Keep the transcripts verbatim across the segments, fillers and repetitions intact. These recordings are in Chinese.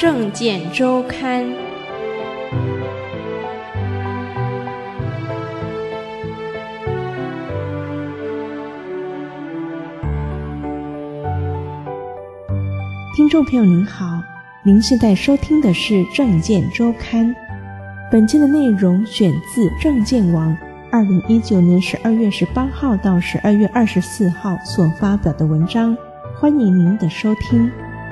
政见周刊》。 听众朋友您好，您现在收听的是《政见周刊》，本期的内容选自政见网二零一九年十二月十八号到十二月二十四号所发表的文章，欢迎您的收听。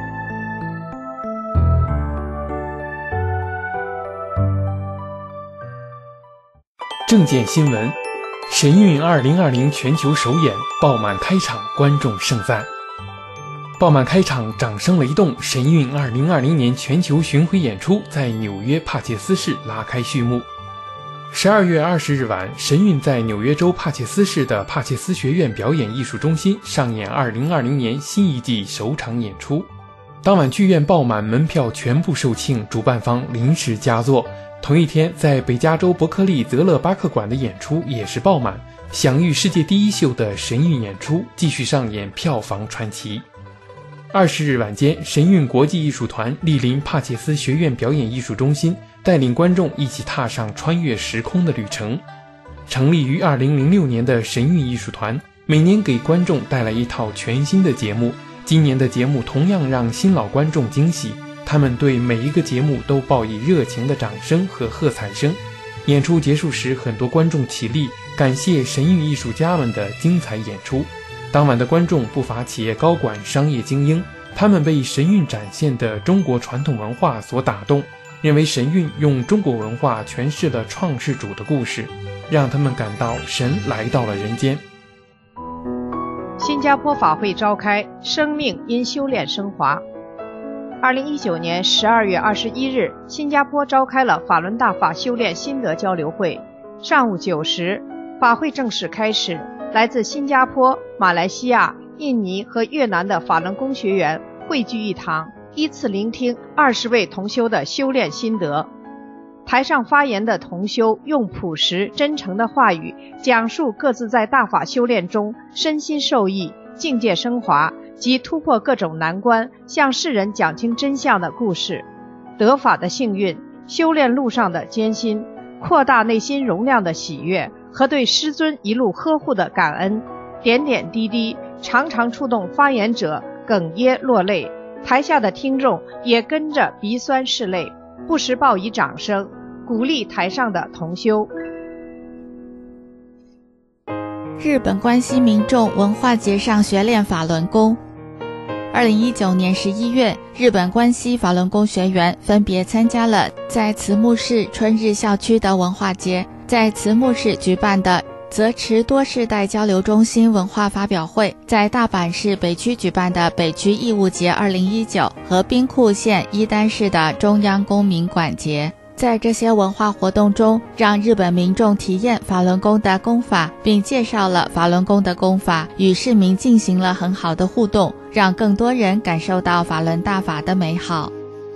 政见新闻：神韵二零二零全球首演爆满开场，观众盛赞。爆满开场，掌声雷动，神韵二零二零年全球巡回演出在纽约帕切斯市拉开序幕。十二月二十日晚，神韵在纽约州帕切斯市的帕切斯学院表演艺术中心上演二零二零年新一季首场演出。当晚剧院爆满，门票全部售罄，主办方临时加座。同一天，在北加州伯克利泽勒巴克馆的演出也是爆满，享誉世界第一秀的神韵演出继续上演票房传奇。二十日晚间，神韵国际艺术团莅临帕切斯学院表演艺术中心，带领观众一起踏上穿越时空的旅程。成立于二零零六年的神韵艺术团，每年给观众带来一套全新的节目。今年的节目同样让新老观众惊喜，他们对每一个节目都报以热情的掌声和喝彩声。演出结束时，很多观众起立，感谢神韵艺术家们的精彩演出。当晚的观众不乏企业高管、商业精英，他们被神韵展现的中国传统文化所打动，认为神韵用中国文化诠释了创世主的故事，让他们感到神来到了人间。 新加坡法会召开，生命因修炼升华。二零一九年十二月二十一日，新加坡召开了法轮大法修炼心得交流会。上午九时，法会正式开始。来自新加坡、马来西亚、印尼和越南的法轮功学员汇聚一堂，依次聆听二十位同修的修炼心得。台上发言的同修用朴实真诚的话语，讲述各自在大法修炼中身心受益、境界升华及突破各种难关，向世人讲清真相的故事。得法的幸运，修炼路上的艰辛，扩大内心容量的喜悦和对师尊一路呵护的感恩，点点滴滴常常触动发言者哽咽落泪，台下的听众也跟着鼻酸拭泪，不时报以掌声，鼓励台上的同修。 日本关西民众文化节上学练法轮功。二零一九年十一月，日本关西法轮功学员分别参加了在慈木市春日校区的文化节，在慈木市举办的泽池多世代交流中心文化发表会，在大阪市北区举办的北区义务节二零一九和兵库县伊丹市的中央公民馆节。在这些文化活动中，让日本民众体验法轮功的功法，并介绍了法轮功的功法，与市民进行了很好的互动，让更多人感受到法轮大法的美好。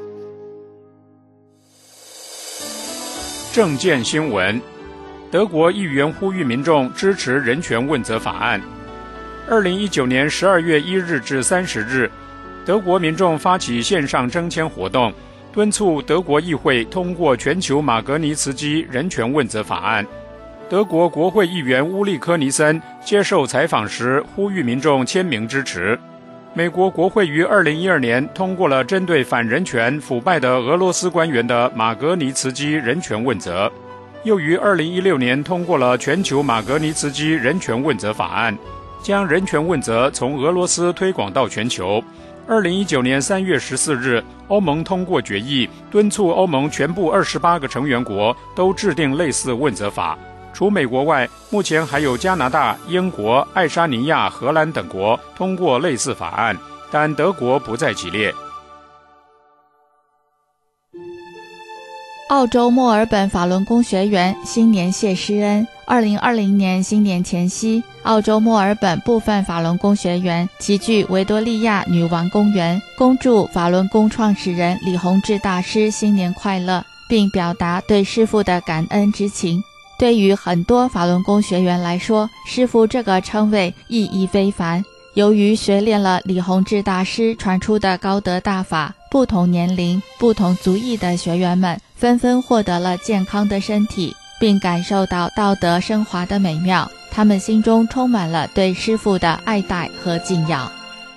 政见新闻：德国议员呼吁民众支持人权问责法案。二零一九年十二月一日至三十日，德国民众发起线上征签活动，敦促德国议会通过全球马格尼茨基人权问责法案。德国国会议员乌利科尼森接受采访时呼吁民众签名支持。美国国会于二零一二年通过了针对反人权、腐败的俄罗斯官员的马格尼茨基人权问责，又于二零一六年通过了全球马格尼茨基人权问责法案，将人权问责从俄罗斯推广到全球。二零一九年三月十四日，欧盟通过决议，敦促欧盟全部二十八个成员国都制定类似问责法。除美国外，目前还有加拿大、英国、爱沙尼亚、荷兰等国通过类似法案，但德国不在其列。 澳洲墨尔本法轮功学员新年谢师恩。二零二零年新年前夕，澳洲墨尔本部分法轮功学员齐聚维多利亚女王公园，恭祝法轮功创始人李洪志大师新年快乐，并表达对师父的感恩之情。对于很多法轮功学员来说，师父这个称谓意义非凡。由于学练了李洪志大师传出的高德大法， 不同年龄、不同族裔的学员们纷纷获得了健康的身体，并感受到道德升华的美妙，他们心中充满了对师父的爱戴和敬仰。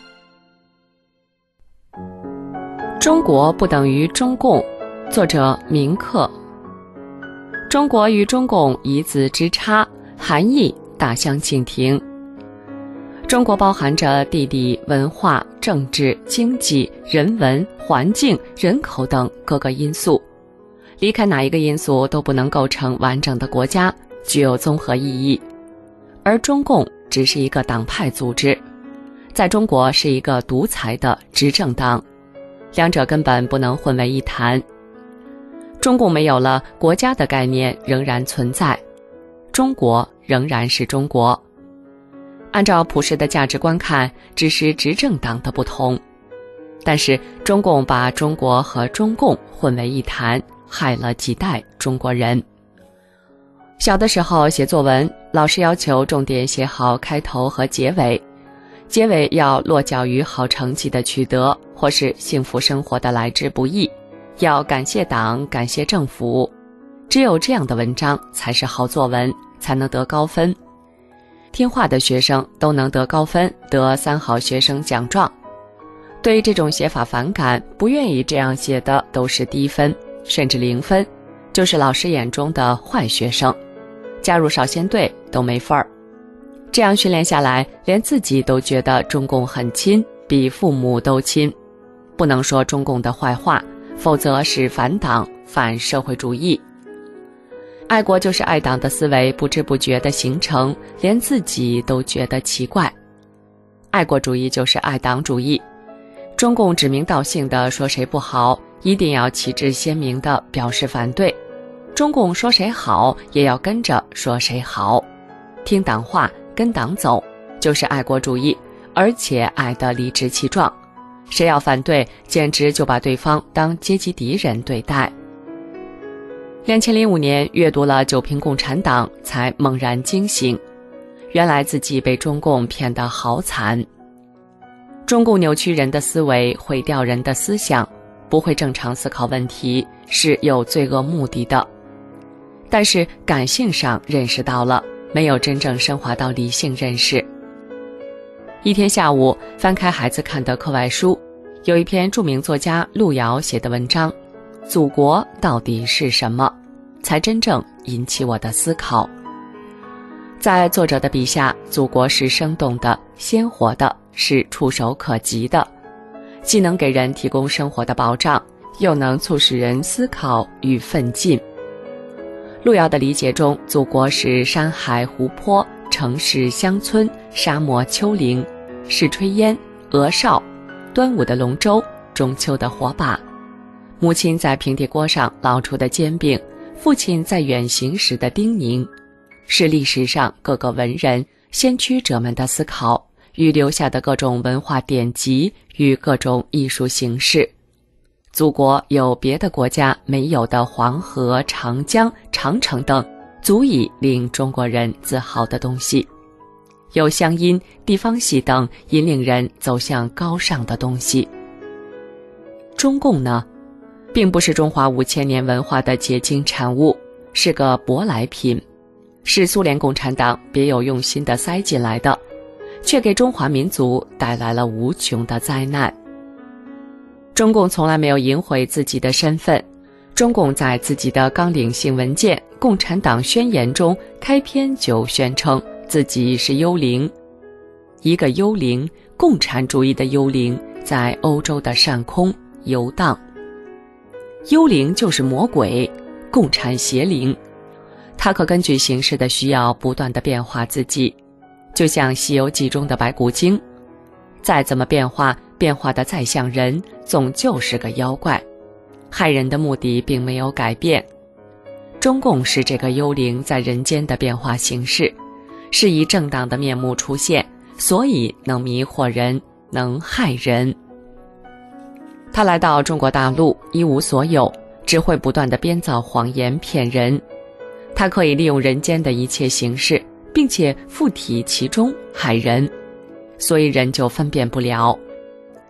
中国不等于中共，作者明克。中国与中共一字之差，含义大相径庭。中国包含着地理、文化、政治、经济、人文、环境、人口等各个因素，离开哪一个因素都不能构成完整的国家，具有综合意义。而中共只是一个党派组织，在中国是一个独裁的执政党，两者根本不能混为一谈。中共没有了，国家的概念仍然存在，中国仍然是中国。按照普世的价值观看，只是执政党的不同，但是中共把中国和中共混为一谈，害了几代中国人。小的时候写作文，老师要求重点写好开头和结尾，结尾要落脚于好成绩的取得，或是幸福生活的来之不易，要感谢党，感谢政府。只有这样的文章才是好作文，才能得高分。听话的学生都能得高分，得三好学生奖状。对这种写法反感，不愿意这样写的都是低分，甚至零分，就是老师眼中的坏学生，加入少先队都没份儿。这样训练下来，连自己都觉得中共很亲，比父母都亲。不能说中共的坏话，否则是反党、反社会主义。爱国就是爱党的思维不知不觉地形成，连自己都觉得奇怪。爱国主义就是爱党主义，中共指名道姓地说谁不好，一定要旗帜鲜明地表示反对。中共说谁好，也要跟着说谁好。听党话，跟党走，就是爱国主义，而且爱得理直气壮。谁要反对，简直就把对方当阶级敌人对待。两千零五年阅读了《九评共产党》，才猛然惊醒，原来自己被中共骗得好惨。中共扭曲人的思维，毁掉人的思想，不会正常思考问题，是有罪恶目的的。但是感性上认识到了，没有真正升华到理性认识。一天下午，翻开孩子看的课外书，有一篇著名作家路遥写的文章，祖国到底是什么，才真正引起我的思考。在作者的笔下，祖国是生动的、鲜活的，是触手可及的，既能给人提供生活的保障，又能促使人思考与奋进。路遥的理解中，祖国是山海湖泊、城市乡村、沙漠丘陵，是炊烟、鹅哨、端午的龙舟、中秋的火把，母亲在平底锅上烙出的煎饼，父亲在远行时的叮咛，是历史上各个文人、先驱者们的思考与留下的各种文化典籍与各种艺术形式。祖国有别的国家没有的黄河、长江、长城等足以令中国人自豪的东西，有乡音、地方戏等引领人走向高尚的东西。中共呢，并不是中华五千年文化的结晶产物，是个舶来品，是苏联共产党别有用心地塞进来的，却给中华民族带来了无穷的灾难。中共从来没有赢回自己的身份，中共在自己的纲领性文件《共产党宣言》中开篇就宣称自己是幽灵，一个幽灵，共产主义的幽灵，在欧洲的上空游荡。幽灵就是魔鬼，共产邪灵，它可根据形势的需要不断地变化自己，就像《西游记》中的白骨精，再怎么变化，变化得再像人，总就是个妖怪，害人的目的并没有改变。中共是这个幽灵在人间的变化形式，是以政党的面目出现，所以能迷惑人，能害人。他来到中国大陆一无所有，只会不断地编造谎言骗人。他可以利用人间的一切形式，并且附体其中害人，所以人就分辨不了。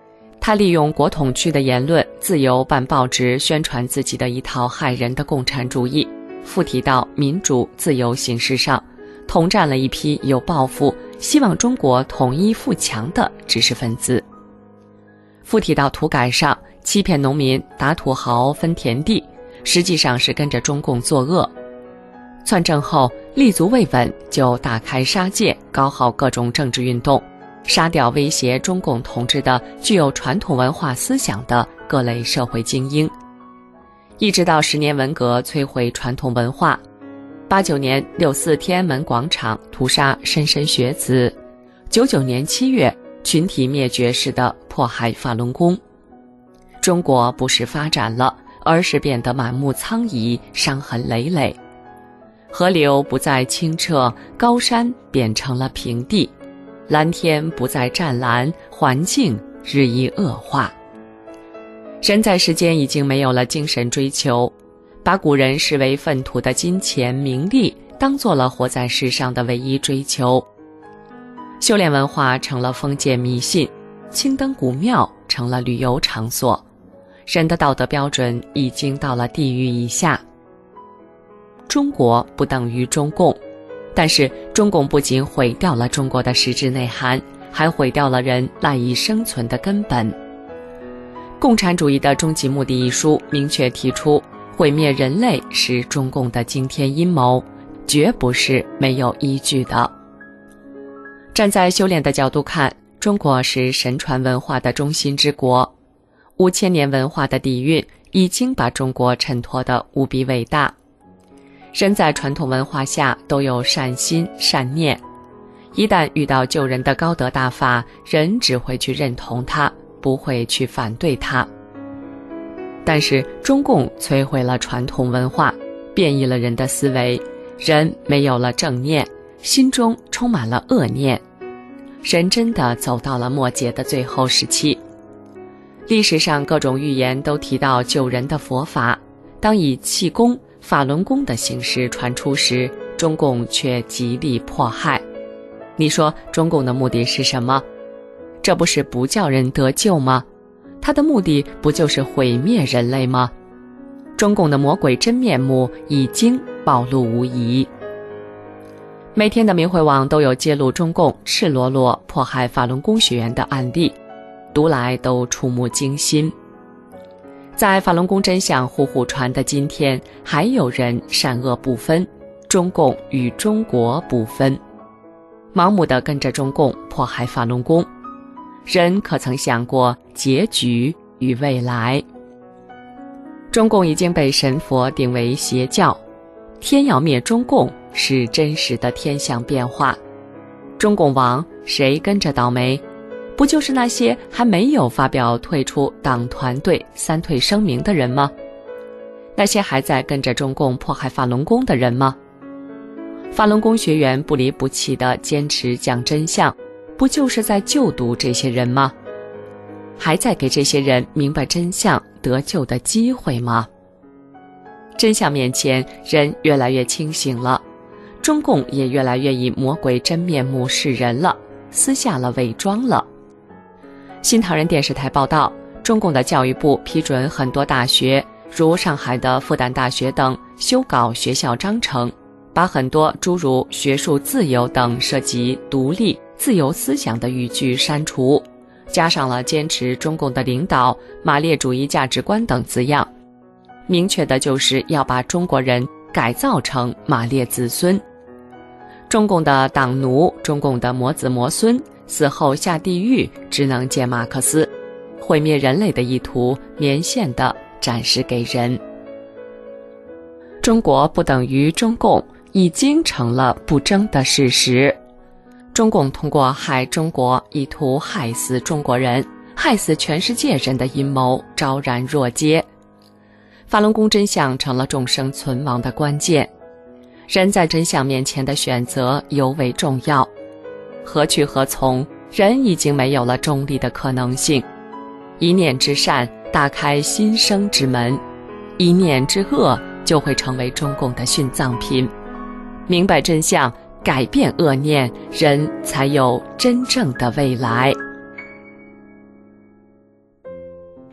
他利用国统区的言论自由办报纸，宣传自己的一套害人的共产主义，附体到民主自由形式上，统战了一批有抱负、希望中国统一富强的知识分子。附体到土改上，欺骗农民打土豪分田地，实际上是跟着中共作恶。篡政后立足未稳，就大开杀戒，搞好各种政治运动，杀掉威胁中共统治的具有传统文化思想的各类社会精英，一直到十年文革摧毁传统文化，八九年六四天安门广场屠杀莘莘学子，九九年七月群体灭绝式的迫害法轮功。中国不是发展了，而是变得满目苍夷，伤痕累累。河流不再清澈，高山变成了平地，蓝天不再湛蓝，环境日益恶化。人在世间已经没有了精神追求，把古人视为粪土的金钱名利当做了活在世上的唯一追求。修炼文化成了封建迷信，青灯古庙成了旅游场所，人的道德标准已经到了地狱以下。中国不等于中共，但是中共不仅毁掉了中国的实质内涵，还毁掉了人赖以生存的根本。《共产主义的终极目的》一书明确提出，毁灭人类是中共的惊天阴谋，绝不是没有依据的。站在修炼的角度看，中国是神传文化的中心之国，五千年文化的底蕴已经把中国衬托得无比伟大。人在传统文化下都有善心善念，一旦遇到救人的高德大法，人只会去认同它，不会去反对它。但是中共摧毁了传统文化，变异了人的思维，人没有了正念，心中充满了恶念，人真的走到了末节的最后时期。历史上各种预言都提到救人的佛法，当以气功、法轮功的形式传出时，中共却极力迫害。你说中共的目的是什么？这不是不叫人得救吗？他的目的不就是毁灭人类吗？中共的魔鬼真面目已经暴露无遗。每天的明慧网都有揭露中共赤裸裸迫害法轮功学员的案例，读来都触目惊心。在法轮功真相呼呼传的今天，还有人善恶不分，中共与中国不分，盲目地跟着中共迫害法轮功。人可曾想过结局与未来？中共已经被神佛定为邪教，天要灭中共是真实的天象变化。中共亡，谁跟着倒霉？不就是那些还没有发表退出党团队三退声明的人吗？那些还在跟着中共迫害法轮功的人吗？法轮功学员不离不弃地坚持讲真相，不就是在救度这些人吗？还在给这些人明白真相得救的机会吗？真相面前，人越来越清醒了，中共也越来越以魔鬼真面目示人了，撕下了伪装了。新唐人电视台报道，中共的教育部批准很多大学，如上海的复旦大学等修稿学校章程，把很多诸如学术自由等涉及独立、自由思想的语句删除，加上了坚持中共的领导、马列主义价值观等字样，明确的就是要把中国人改造成马列子孙。中共的党奴、中共的魔子魔孙死后下地狱，只能见马克思，毁灭人类的意图明显地展示给人。中国不等于中共已经成了不争的事实。中共通过害中国，意图害死中国人，害死全世界人的阴谋昭然若揭。法轮功真相成了众生存亡的关键，人在真相面前的选择尤为重要。何去何从，人已经没有了中立的可能性。一念之善打开新生之门，一念之恶就会成为中共的殉葬品。明白真相，改变恶念，人才有真正的未来。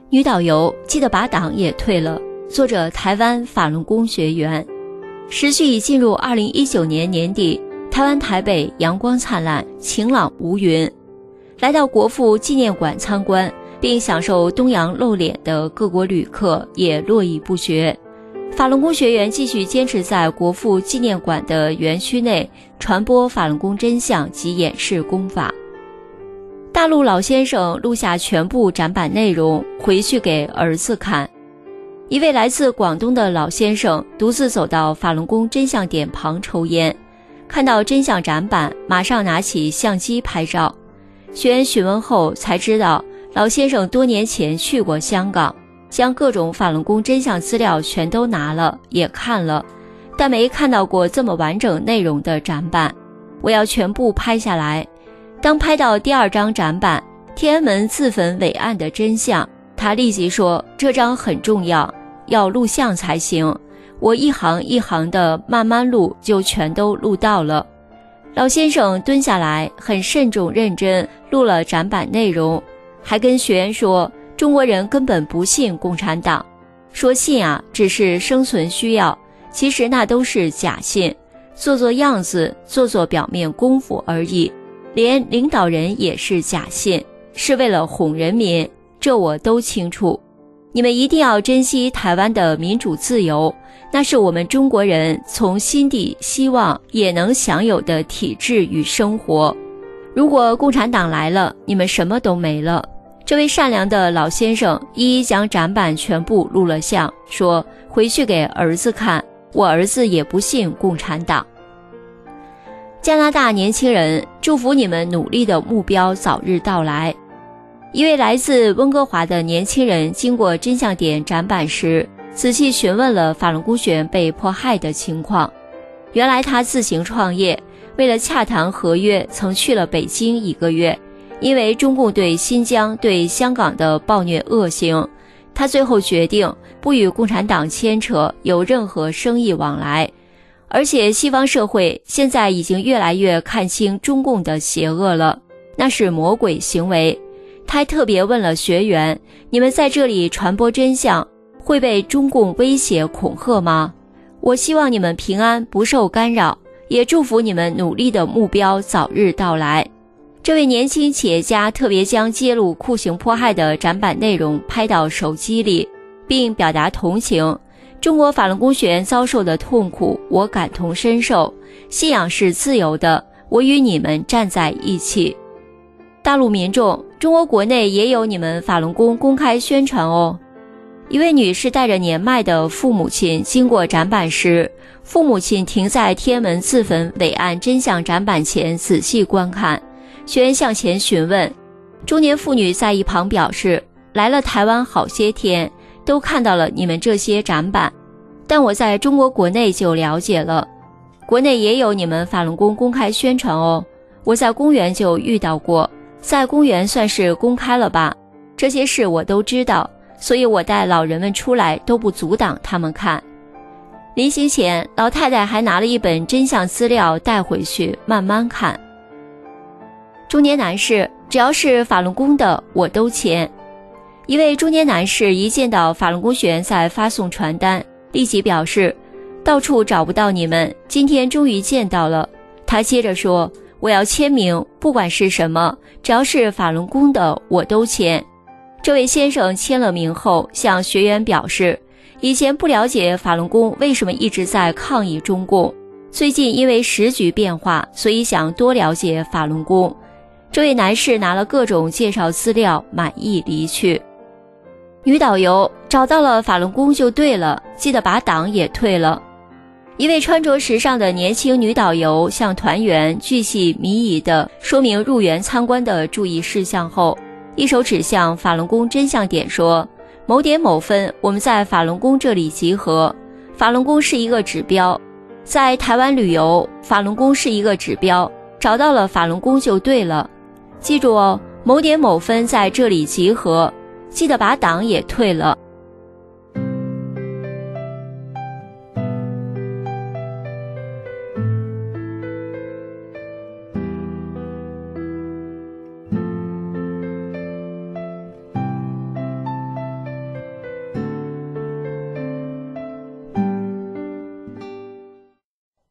女导游记得把党也退了，作者台湾法轮功学员。时序已进入二零一九年年底，台湾台北阳光灿烂，晴朗无云。来到国父纪念馆参观并享受东洋露脸的各国旅客也络绎不绝。法轮功学员继续坚持在国父纪念馆的园区内传播法轮功真相及演示功法。大陆老先生录下全部展板内容，回去给儿子看。一位来自广东的老先生独自走到法轮功真相点旁抽烟，看到真相展板，马上拿起相机拍照。学员询问后才知道，老先生多年前去过香港，将各种法轮功真相资料全都拿了，也看了，但没看到过这么完整内容的展板。我要全部拍下来。当拍到第二张展板，天安门自焚伟案的真相，他立即说这张很重要，要录像才行。我一行一行的慢慢录，就全都录到了。老先生蹲下来，很慎重认真录了展板内容，还跟学员说中国人根本不信共产党，说信啊只是生存需要，其实那都是假信，做做样子，做做表面功夫而已，连领导人也是假信，是为了哄人民，这我都清楚。你们一定要珍惜台湾的民主自由，那是我们中国人从心底希望也能享有的体制与生活。如果共产党来了，你们什么都没了。这位善良的老先生一一将展板全部录了像，说回去给儿子看，我儿子也不信共产党。加拿大年轻人，祝福你们努力的目标早日到来。一位来自温哥华的年轻人经过真相点展板时，仔细询问了法轮功学员被迫害的情况。原来他自行创业，为了洽谈合约，曾去了北京一个月。因为中共对新疆、对香港的暴虐恶行，他最后决定不与共产党牵扯，有任何生意往来。而且西方社会现在已经越来越看清中共的邪恶了，那是魔鬼行为。他还特别问了学员，你们在这里传播真相，会被中共威胁恐吓吗？我希望你们平安不受干扰，也祝福你们努力的目标早日到来。这位年轻企业家特别将揭露酷刑迫害的展板内容拍到手机里，并表达同情。中国法轮功学员遭受的痛苦，我感同身受。信仰是自由的，我与你们站在一起。大陆民众，中国国内也有你们法轮功公开宣传哦。一位女士带着年迈的父母亲经过展板时，父母亲停在天安门自焚伟案真相展板前仔细观看。学员向前询问，中年妇女在一旁表示，来了台湾好些天，都看到了你们这些展板，但我在中国国内就了解了，国内也有你们法轮功公开宣传哦。我在公园就遇到过，在公园算是公开了吧，这些事我都知道，所以我带老人们出来都不阻挡他们看。临行前，老太太还拿了一本真相资料带回去慢慢看。中年男士，只要是法轮功的我都签。一位中年男士一见到法轮功学员在发送传单，立即表示到处找不到你们，今天终于见到了。他接着说，我要签名，不管是什么，只要是法轮功的我都签。这位先生签了名后向学员表示，以前不了解法轮功为什么一直在抗议中共，最近因为时局变化，所以想多了解法轮功。这位男士拿了各种介绍资料，满意离去。女导游，找到了法轮功就对了，记得把党也退了。一位穿着时尚的年轻女导游向团员巨细靡遗地说明入园参观的注意事项后，一手指向法轮功真相点说，某点某分我们在法轮功这里集合，法轮功是一个指标，在台湾旅游，法轮功是一个指标，找到了法轮功就对了。记住哦，某点某分在这里集合，记得把党也退了。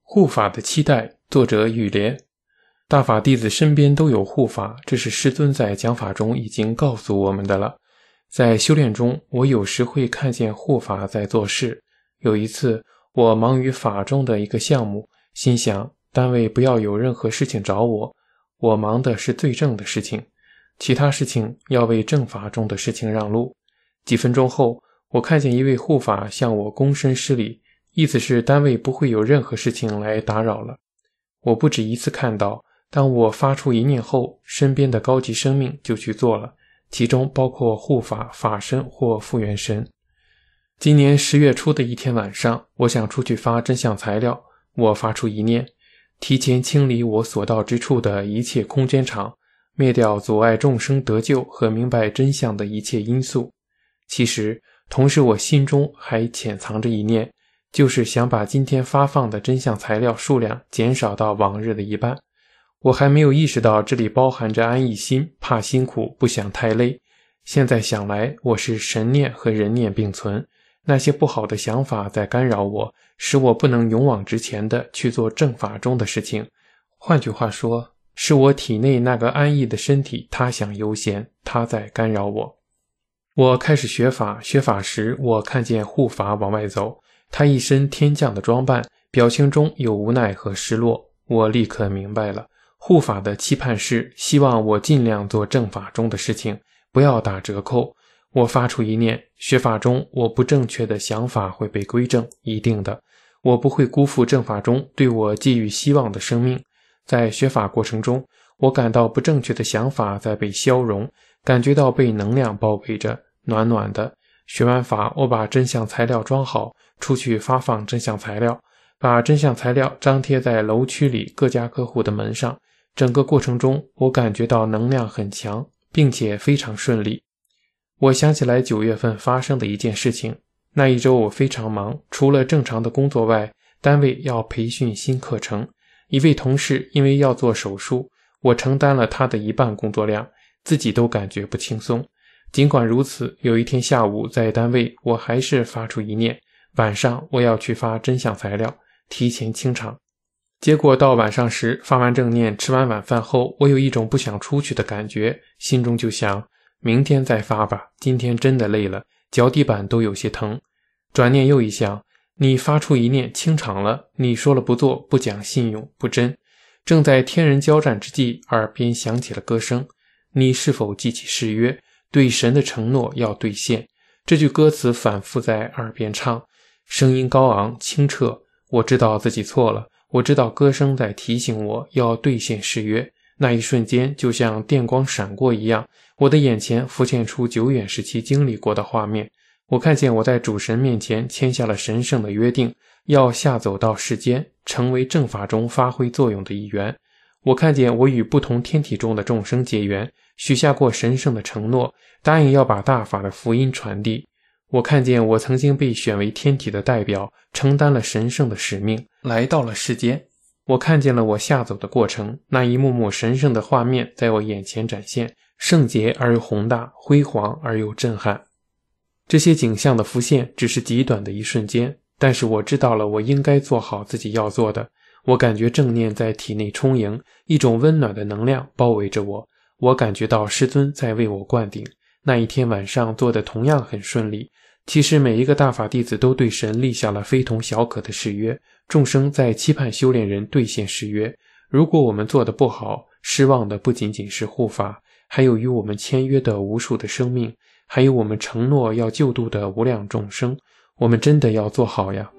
护法的期待，作者羽莲。大法弟子身边都有护法，这是师尊在讲法中已经告诉我们的了。在修炼中，我有时会看见护法在做事。有一次，我忙于法中的一个项目，心想单位不要有任何事情找我，我忙的是最正的事情，其他事情要为正法中的事情让路。几分钟后，我看见一位护法向我躬身施礼，意思是单位不会有任何事情来打扰了。我不止一次看到，当我发出一念后，身边的高级生命就去做了，其中包括护法、法身或复原神。今年十月初的一天晚上，我想出去发真相材料，我发出一念，提前清理我所到之处的一切空间场，灭掉阻碍众生得救和明白真相的一切因素。其实同时我心中还潜藏着一念，就是想把今天发放的真相材料数量减少到往日的一半。我还没有意识到这里包含着安逸心，怕辛苦，不想太累。现在想来，我是神念和人念并存，那些不好的想法在干扰我，使我不能勇往直前地去做正法中的事情。换句话说，是我体内那个安逸的身体他想优先，他在干扰我。我开始学法，学法时我看见护法往外走，他一身天将的装扮，表情中有无奈和失落。我立刻明白了，护法的期盼是希望我尽量做正法中的事情，不要打折扣。我发出一念，学法中我不正确的想法会被归正，一定的，我不会辜负正法中对我寄予希望的生命。在学法过程中，我感到不正确的想法在被消融，感觉到被能量包围着，暖暖的。学完法，我把真相材料装好，出去发放真相材料，把真相材料张贴在楼区里各家客户的门上。整个过程中，我感觉到能量很强，并且非常顺利。我想起来九月份发生的一件事情，那一周我非常忙，除了正常的工作外，单位要培训新课程。一位同事因为要做手术，我承担了他的一半工作量，自己都感觉不轻松。尽管如此，有一天下午在单位，我还是发出一念，晚上我要去发真相材料，提前清场。结果到晚上时，发完正念，吃完晚饭后，我有一种不想出去的感觉，心中就想明天再发吧，今天真的累了，脚底板都有些疼。转念又一想，你发出一念清场了，你说了不做，不讲信用，不真。正在天人交战之际，耳边响起了歌声，你是否记起誓约，对神的承诺要兑现。这句歌词反复在耳边唱，声音高昂清澈，我知道自己错了，我知道歌声在提醒我要兑现誓约。那一瞬间就像电光闪过一样，我的眼前浮现出久远时期经历过的画面。我看见我在主神面前签下了神圣的约定，要下走到世间，成为正法中发挥作用的一员。我看见我与不同天体中的众生结缘，许下过神圣的承诺，答应要把大法的福音传递。我看见我曾经被选为天体的代表，承担了神圣的使命，来到了世间。我看见了我下走的过程，那一幕幕神圣的画面在我眼前展现，圣洁而又宏大，辉煌而又震撼。这些景象的浮现只是极短的一瞬间，但是我知道了我应该做好自己要做的。我感觉正念在体内充盈，一种温暖的能量包围着我，我感觉到师尊在为我灌顶。那一天晚上做的同样很顺利。其实每一个大法弟子都对神立下了非同小可的誓约，众生在期盼修炼人兑现誓约。如果我们做得不好，失望的不仅仅是护法，还有与我们签约的无数的生命，还有我们承诺要救度的无量众生。我们真的要做好呀。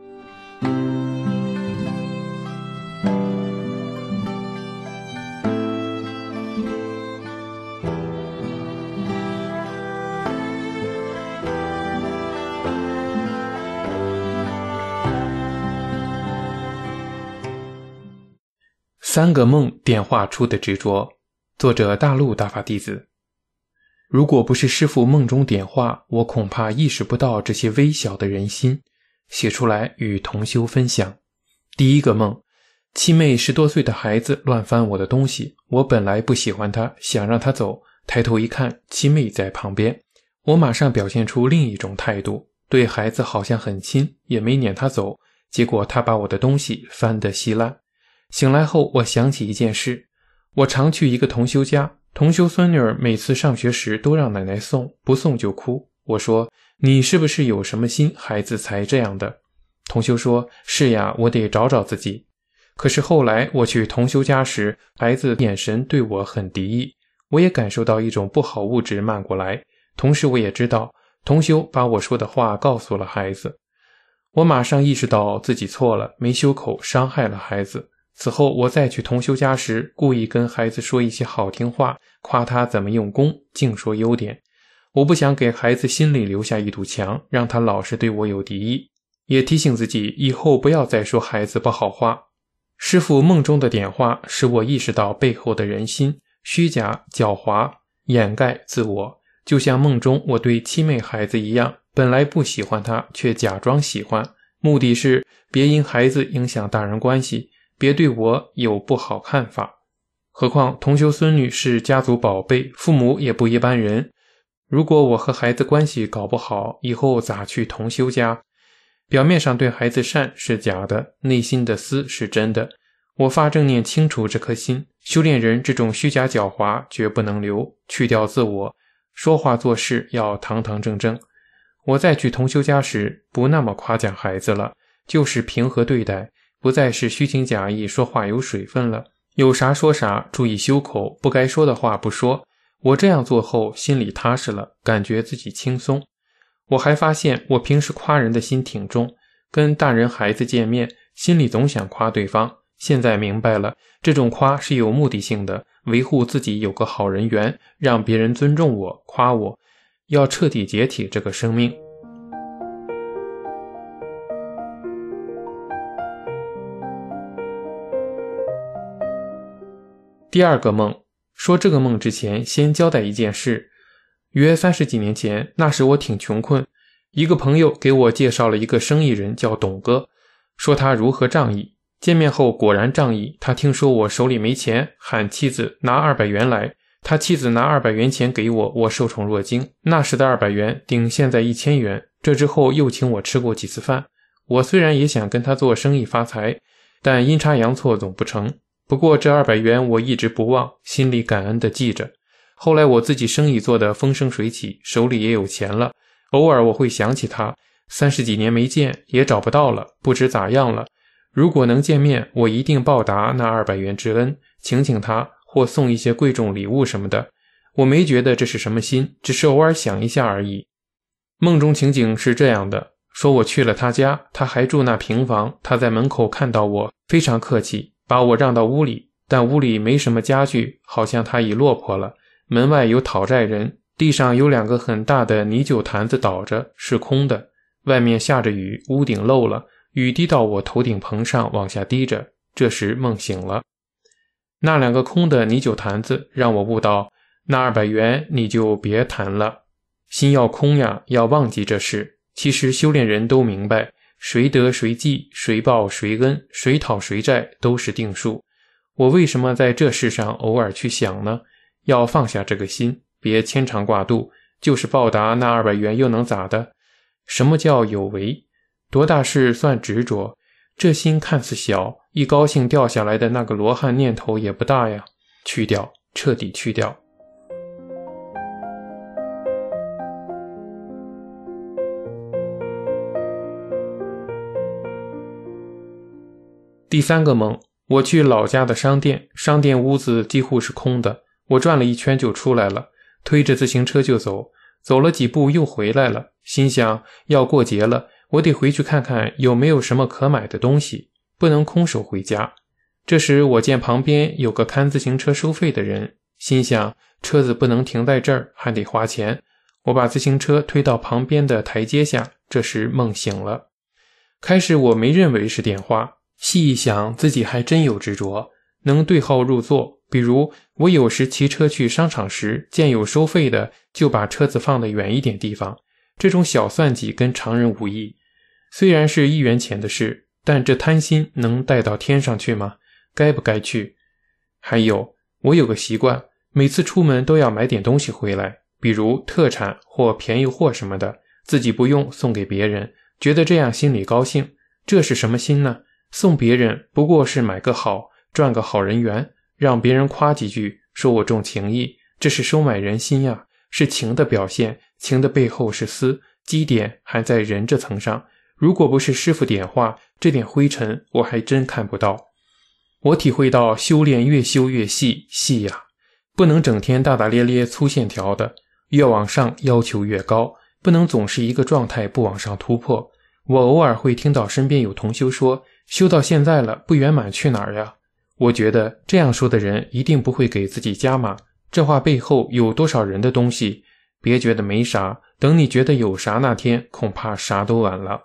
三个梦点化出的执着，作者大陆大法弟子。如果不是师父梦中点化，我恐怕意识不到这些微小的人心，写出来与同修分享。第一个梦，七妹十多岁的孩子乱翻我的东西，我本来不喜欢他，想让他走，抬头一看，七妹在旁边，我马上表现出另一种态度，对孩子好像很亲，也没撵他走， 结果他把我的东西翻得稀烂。醒来后，我想起一件事，我常去一个同修家，同修孙女儿每次上学时都让奶奶送，不送就哭。我说，你是不是有什么心，孩子才这样的？同修说，是呀，我得找找自己。可是后来我去同修家时，孩子眼神对我很敌意，我也感受到一种不好物质漫过来，同时我也知道同修把我说的话告诉了孩子。我马上意识到自己错了，没修口，伤害了孩子。此后我再去同修家时，故意跟孩子说一些好听话，夸他怎么用功，净说优点。我不想给孩子心里留下一堵墙，让他老是对我有敌意，也提醒自己以后不要再说孩子不好话。师父梦中的点化使我意识到背后的人心虚假狡猾，掩盖自我，就像梦中我对七妹孩子一样，本来不喜欢他，却假装喜欢，目的是别因孩子影响大人关系，别对我有不好看法。何况同修孙女是家族宝贝，父母也不一般人，如果我和孩子关系搞不好，以后咋去同修家？表面上对孩子善是假的，内心的私是真的。我发正念清除这颗心，修炼人这种虚假狡猾绝不能留，去掉自我，说话做事要堂堂正正。我再去同修家时，不那么夸奖孩子了，就是平和对待，不再是虚情假意，说话有水分了，有啥说啥，注意修口，不该说的话不说。我这样做后，心里踏实了，感觉自己轻松。我还发现我平时夸人的心挺重，跟大人孩子见面，心里总想夸对方。现在明白了，这种夸是有目的性的，维护自己有个好人缘，让别人尊重我，夸我，要彻底解体这个生命。第二个梦，说这个梦之前先交代一件事。约三十几年前，那时我挺穷困，一个朋友给我介绍了一个生意人叫董哥，说他如何仗义。见面后果然仗义，他听说我手里没钱，喊妻子拿二百元来，他妻子拿二百元钱给我，我受宠若惊。那时的二百元顶现在一千元，这之后又请我吃过几次饭。我虽然也想跟他做生意发财，但阴差阳错总不成。不过这二百元我一直不忘，心里感恩地记着。后来我自己生意做得风生水起，手里也有钱了，偶尔我会想起他，三十几年没见，也找不到了，不知咋样了。如果能见面，我一定报答那二百元之恩，请请他，或送一些贵重礼物什么的。我没觉得这是什么心，只是偶尔想一下而已。梦中情景是这样的，说我去了他家，他还住那平房，他在门口看到我，非常客气，把我让到屋里，但屋里没什么家具，好像他已落魄了。门外有讨债人，地上有两个很大的泥酒坛子倒着，是空的。外面下着雨，屋顶漏了，雨滴到我头顶棚上往下滴着。这时梦醒了。那两个空的泥酒坛子让我悟到，那二百元你就别谈了，心要空呀，要忘记这事。其实修炼人都明白，谁得谁记，谁报谁恩，谁讨谁债都是定数。我为什么在这世上偶尔去想呢？要放下这个心，别牵肠挂肚，就是报答那二百元又能咋的？什么叫有为？多大事算执着？这心看似小，一高兴掉下来的那个罗汉念头也不大呀。去掉，彻底去掉。第三个梦，我去老家的商店，商店屋子几乎是空的，我转了一圈就出来了，推着自行车就走，走了几步又回来了，心想要过节了，我得回去看看有没有什么可买的东西，不能空手回家。这时我见旁边有个看自行车收费的人，心想车子不能停在这儿，还得花钱。我把自行车推到旁边的台阶下，这时梦醒了。开始我没认为是点化，细一想自己还真有执着，能对号入座。比如我有时骑车去商场时，见有收费的，就把车子放得远一点地方。这种小算计跟常人无异，虽然是一元钱的事，但这贪心能带到天上去吗？该不该去？还有，我有个习惯，每次出门都要买点东西回来，比如特产或便宜货什么的，自己不用送给别人，觉得这样心里高兴。 这是什么心呢？送别人不过是买个好，赚个好人缘，让别人夸几句，说我重情义，这是收买人心呀，是情的表现，情的背后是思，基点还在人这层上。如果不是师父点化，这点灰尘我还真看不到。我体会到修炼越修越细，细呀，不能整天大大咧咧粗线条的，越往上要求越高，不能总是一个状态不往上突破。我偶尔会听到身边有同修说，修到现在了，不圆满去哪儿呀？我觉得这样说的人一定不会给自己加码，这话背后有多少人的东西？别觉得没啥，等你觉得有啥那天，恐怕啥都晚了。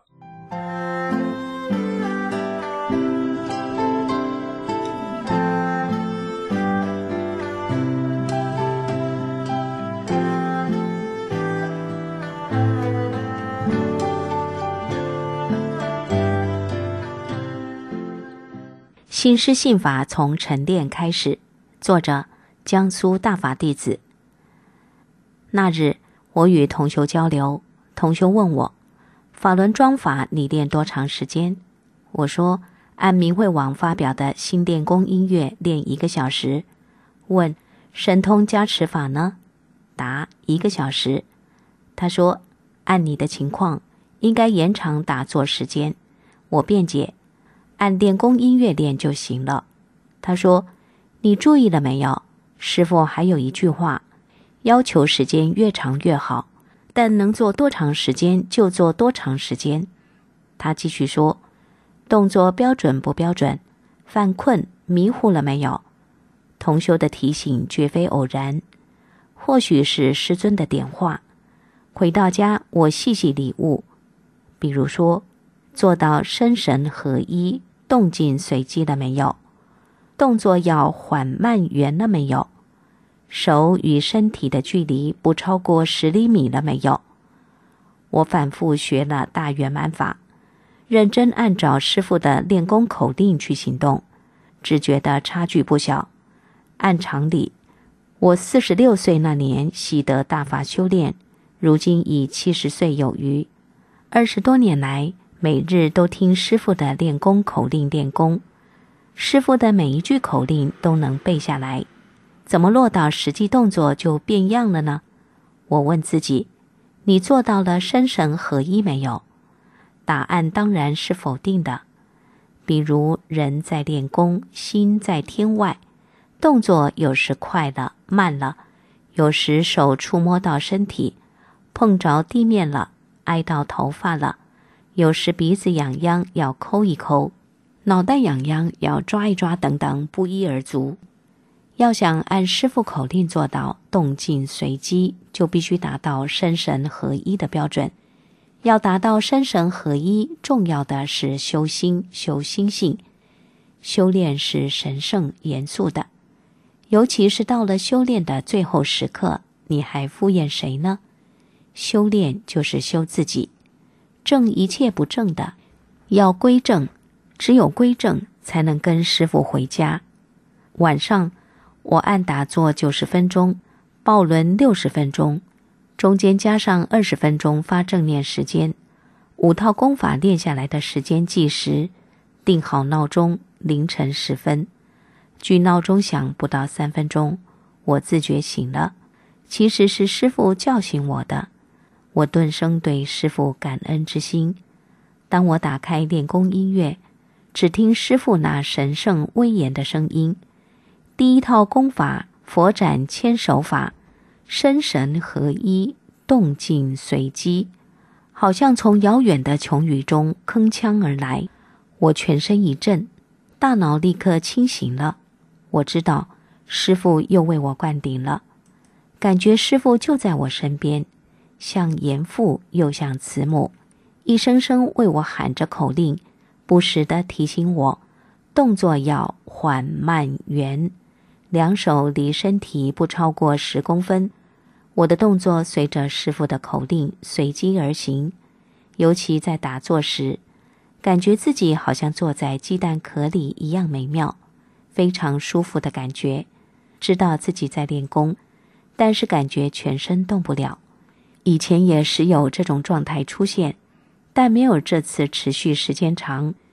心师信法从沉淀开始，作者江苏大法弟子。那日我与同修交流，同修问我，法轮装法你练多长时间？我说按明慧网发表的心电功音乐练一个小时。问神通加持法呢？答一个小时。他说按你的情况应该延长打坐时间。我辩解按电功音乐练就行了。他说你注意了没有，师父还有一句话，要求时间越长越好，但能做多长时间就做多长时间。他继续说，动作标准不标准，犯困迷糊了没有。同修的提醒绝非偶然，或许是师尊的点化。回到家我细细领悟，比如说做到身神合一，动静随机了没有？动作要缓慢圆了没有？手与身体的距离不超过十厘米了没有？我反复学了大圆满法，认真按照师父的练功口令去行动，只觉得差距不小。按常理，我四十六岁那年习得大法修炼，如今已七十岁有余，二十多年来每日都听师父的练功口令练功，师父的每一句口令都能背下来，怎么落到实际动作就变样了呢？我问自己，你做到了身神合一没有？答案当然是否定的。比如人在练功，心在天外，动作有时快了慢了，有时手触摸到身体，碰着地面了，挨到头发了，有时鼻子痒痒要抠一抠，脑袋痒痒要抓一抓等等，不一而足。要想按师父口令做到动静随机，就必须达到身神合一的标准。要达到身神合一，重要的是修心修心性。修炼是神圣严肃的，尤其是到了修炼的最后时刻，你还敷衍谁呢？修炼就是修自己，正一切不正的，要归正，只有归正才能跟师父回家。晚上我按打坐九十分钟，抱轮六十分钟，中间加上二十分钟发正念时间，五套功法练下来的时间计时，定好闹钟，凌晨时分。距闹钟响不到三分钟，我自觉醒了，其实是师父叫醒我的。我顿生对师父感恩之心。当我打开练功音乐，只听师父那神圣威严的声音。第一套功法佛展千手法，身神合一，动静随机，好像从遥远的穹宇中铿锵而来。我全身一震，大脑立刻清醒了。我知道师父又为我灌顶了，感觉师父就在我身边，像严父又像慈母，一声声为我喊着口令，不时地提醒我动作要缓慢圆，两手离身体不超过十公分。我的动作随着师父的口令随机而行，尤其在打坐时，感觉自己好像坐在鸡蛋壳里一样美妙，非常舒服的感觉。知道自己在练功，但是感觉全身动不了。以前也时有这种状态出现，但没有这次持续时间长，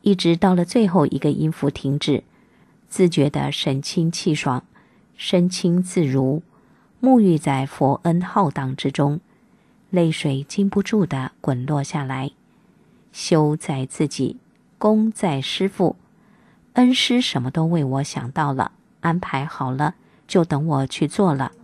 一直到了最后一个音符停止，自觉的神清气爽，身轻自如，沐浴在佛恩浩荡之中，泪水禁不住地滚落下来。修在自己，功在师父，恩师什么都为我想到了，安排好了，就等我去做了。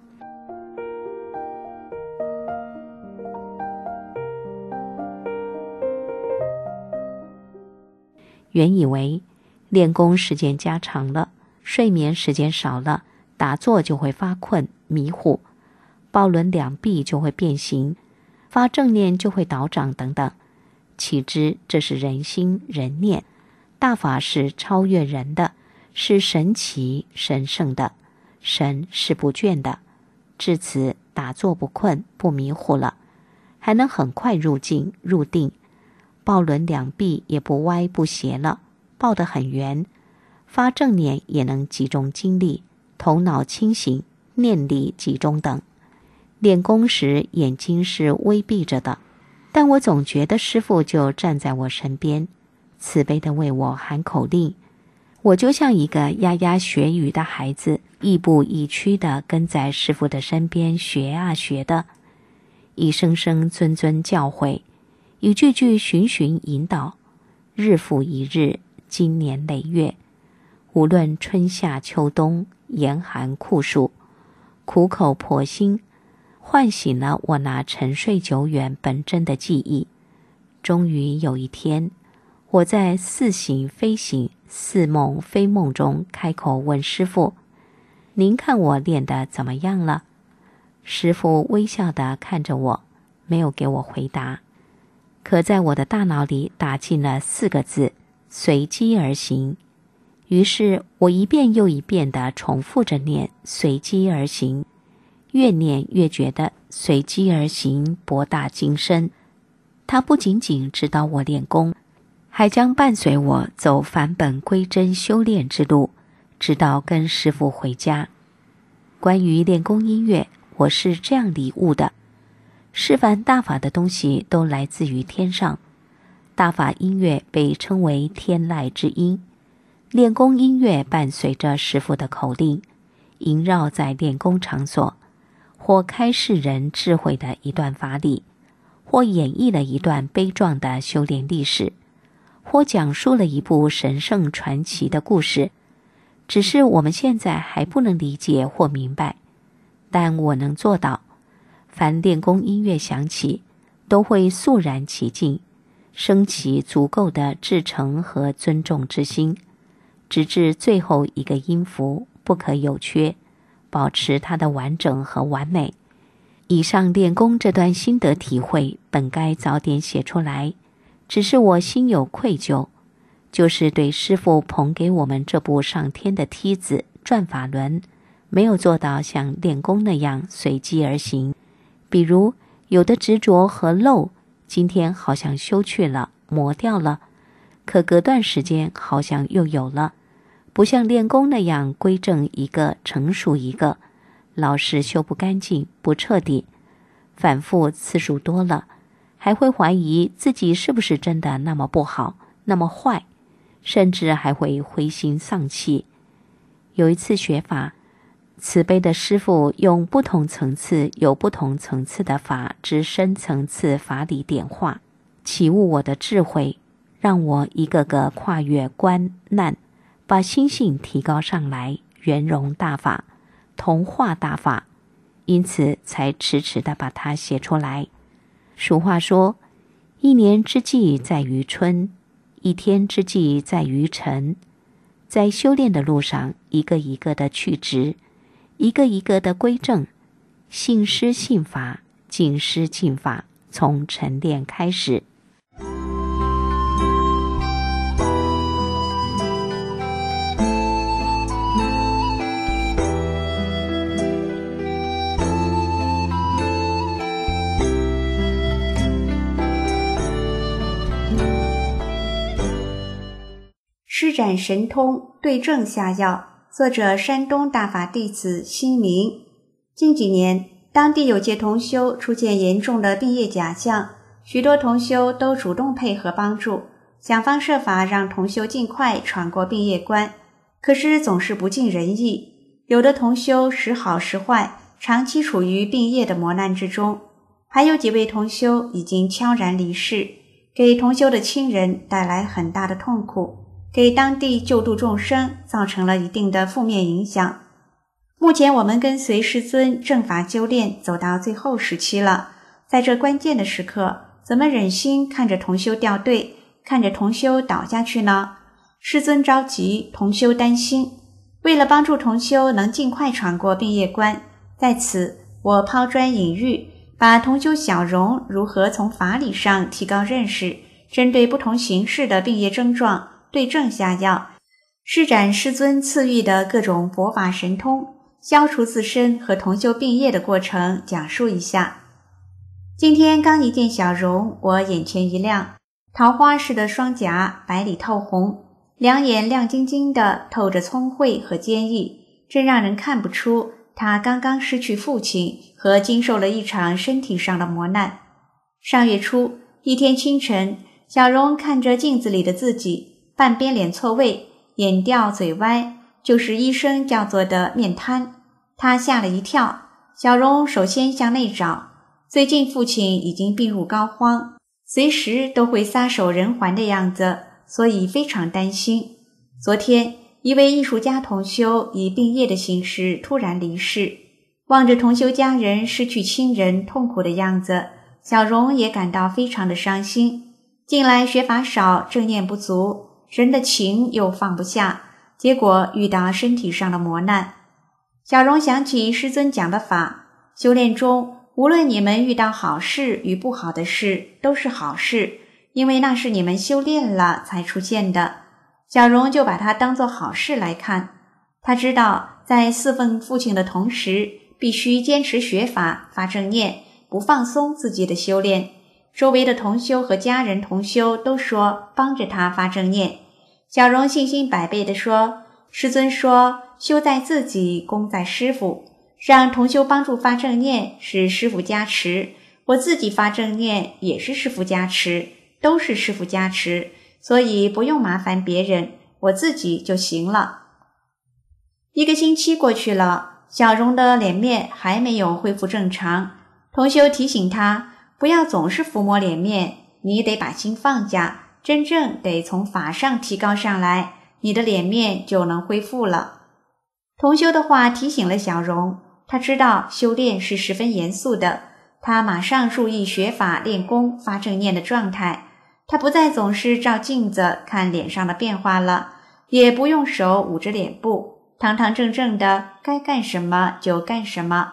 原以为练功时间加长了，睡眠时间少了，打坐就会发困迷糊，抱轮两臂就会变形，发正念就会倒掌等等。岂知这是人心人念，大法是超越人的，是神奇神圣的，神是不倦的。至此打坐不困不迷糊了，还能很快入静入定，抱轮两臂也不歪不斜了，抱得很圆，发正念也能集中精力，头脑清醒，念力集中等。练功时眼睛是微闭着的，但我总觉得师父就站在我身边，慈悲地为我喊口令。我就像一个牙牙学语的孩子，亦步亦趋地跟在师父的身边学啊学的，一声声谆谆教诲，一句句循循引导，日复一日，经年累月，无论春夏秋冬，严寒酷暑，苦口婆心，唤醒了我那沉睡久远本真的记忆。终于有一天，我在似醒非醒，似梦非梦中开口问师父：“您看我练得怎么样了？”师父微笑地看着我，没有给我回答，可在我的大脑里打进了四个字：随机而行。于是我一遍又一遍地重复着念随机而行，越念越觉得随机而行博大精深。它不仅仅指导我练功，还将伴随我走返本归真修炼之路，直到跟师父回家。关于练功音乐，我是这样领悟的：示范大法的东西都来自于天上，大法音乐被称为天籁之音，练功音乐伴随着师父的口令，萦绕在练功场所，或开示人智慧的一段法理，或演绎了一段悲壮的修炼历史，或讲述了一部神圣传奇的故事。只是我们现在还不能理解或明白，但我能做到，凡练功音乐响起，都会肃然起敬，升起足够的至诚和尊重之心，直至最后一个音符不可有缺，保持它的完整和完美。以上练功这段心得体会本该早点写出来，只是我心有愧疚，就是对师父捧给我们这部上天的梯子转法轮，没有做到像练功那样随机而行。比如有的执着和漏，今天好像修去了磨掉了，可隔段时间好像又有了，不像练功那样归正一个成熟一个，老是修不干净不彻底，反复次数多了，还会怀疑自己是不是真的那么不好那么坏，甚至还会灰心丧气。有一次学法，慈悲的师父用不同层次有不同层次的法之深层次法理点化，启悟我的智慧，让我一个个跨越关难，把心性提高上来，圆融大法，同化大法，因此才迟迟地把它写出来。俗话说，一年之计在于春，一天之计在于晨。在修炼的路上，一个一个的去执，一个一个的归正，信师信法，敬师敬法，从晨练开始。 施展神通，对症下药。作者：山东大法弟子辛明。近几年，当地有些同修出现严重的病业假象，许多同修都主动配合帮助， 想方设法让同修尽快闯过病业关，可是总是不尽人意。有的同修时好时坏，长期处于病业的磨难之中，还有几位同修已经悄然离世，给同修的亲人带来很大的痛苦，给当地救度众生造成了一定的负面影响。目前我们跟随师尊正法修炼走到最后时期了，在这关键的时刻，怎么忍心看着同修掉队，看着同修倒下去呢？师尊着急，同修担心。为了帮助同修能尽快闯过病业关，在此我抛砖引玉，把同修小荣如何从法理上提高认识，针对不同形式的病业症状对症下药，施展师尊赐予的各种佛法神通，消除自身和同修病业的过程讲述一下。今天刚一见小荣，我眼前一亮，桃花似的双颊白里透红，两眼亮晶晶的，透着聪慧和坚毅，真让人看不出他刚刚失去父亲和经受了一场身体上的磨难。上月初一天清晨，小荣看着镜子里的自己，半边脸错位，眼掉嘴歪，就是医生叫做的面瘫。他吓了一跳，小荣首先向内找，最近父亲已经病入膏肓，随时都会撒手人寰的样子，所以非常担心。昨天一位艺术家同修以病业的形式突然离世，望着同修家人失去亲人痛苦的样子，小荣也感到非常的伤心。近来学法少，正念不足，人的情又放不下，结果遇到身体上的磨难。小荣想起师尊讲的法，修炼中无论你们遇到好事与不好的事都是好事，因为那是你们修炼了才出现的。小荣就把它当作好事来看，他知道在侍奉父亲的同时，必须坚持学法发正念，不放松自己的修炼。周围的同修和家人同修都说帮着他发正念。小荣信心百倍地说，师尊说修在自己，功在师父，让同修帮助发正念是师父加持，我自己发正念也是师父加持，都是师父加持，所以不用麻烦别人，我自己就行了。一个星期过去了，小荣的脸面还没有恢复正常。同修提醒他，不要总是抚摸脸面，你得把心放下，真正得从法上提高上来，你的脸面就能恢复了。同修的话提醒了小荣，他知道修炼是十分严肃的，他马上注意学法练功发正念的状态，他不再总是照镜子看脸上的变化了，也不用手捂着脸部，堂堂正正的该干什么就干什么。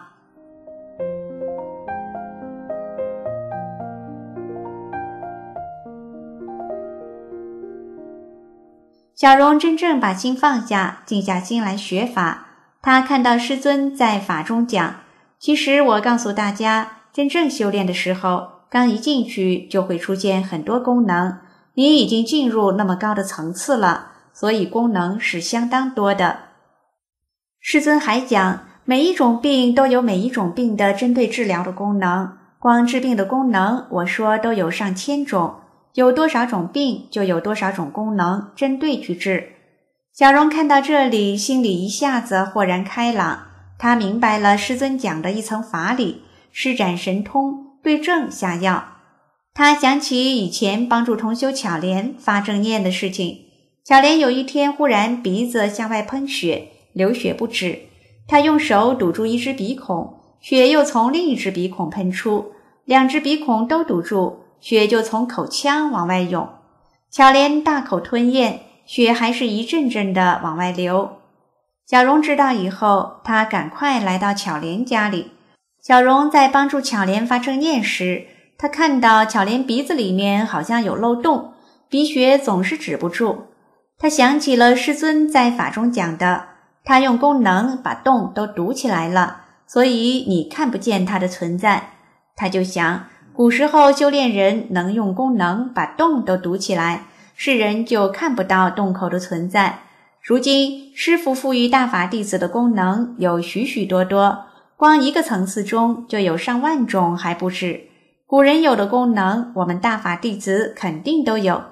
小荣真正把心放下，静下心来学法。他看到师尊在法中讲，其实我告诉大家，真正修炼的时候，刚一进去就会出现很多功能，你已经进入那么高的层次了，所以功能是相当多的。师尊还讲，每一种病都有每一种病的针对治疗的功能，光治病的功能我说都有上千种，有多少种病就有多少种功能针对去治。小荣看到这里，心里一下子豁然开朗，他明白了师尊讲的一层法理，施展神通，对症下药。他想起以前帮助同修巧莲发正念的事情，巧莲有一天忽然鼻子向外喷血，流血不止，他用手堵住一只鼻孔，血又从另一只鼻孔喷出，两只鼻孔都堵住，血就从口腔往外涌。巧莲大口吞咽，血还是一阵阵的往外流。小荣知道以后，他赶快来到巧莲家里。小荣在帮助巧莲发正念时，他看到巧莲鼻子里面好像有漏洞，鼻血总是止不住。他想起了师尊在法中讲的，他用功能把洞都堵起来了，所以你看不见它的存在。他就想，古时候修炼人能用功能把洞都堵起来，世人就看不到洞口的存在。如今师父赋予大法弟子的功能有许许多多，光一个层次中就有上万种还不止。古人有的功能，我们大法弟子肯定都有。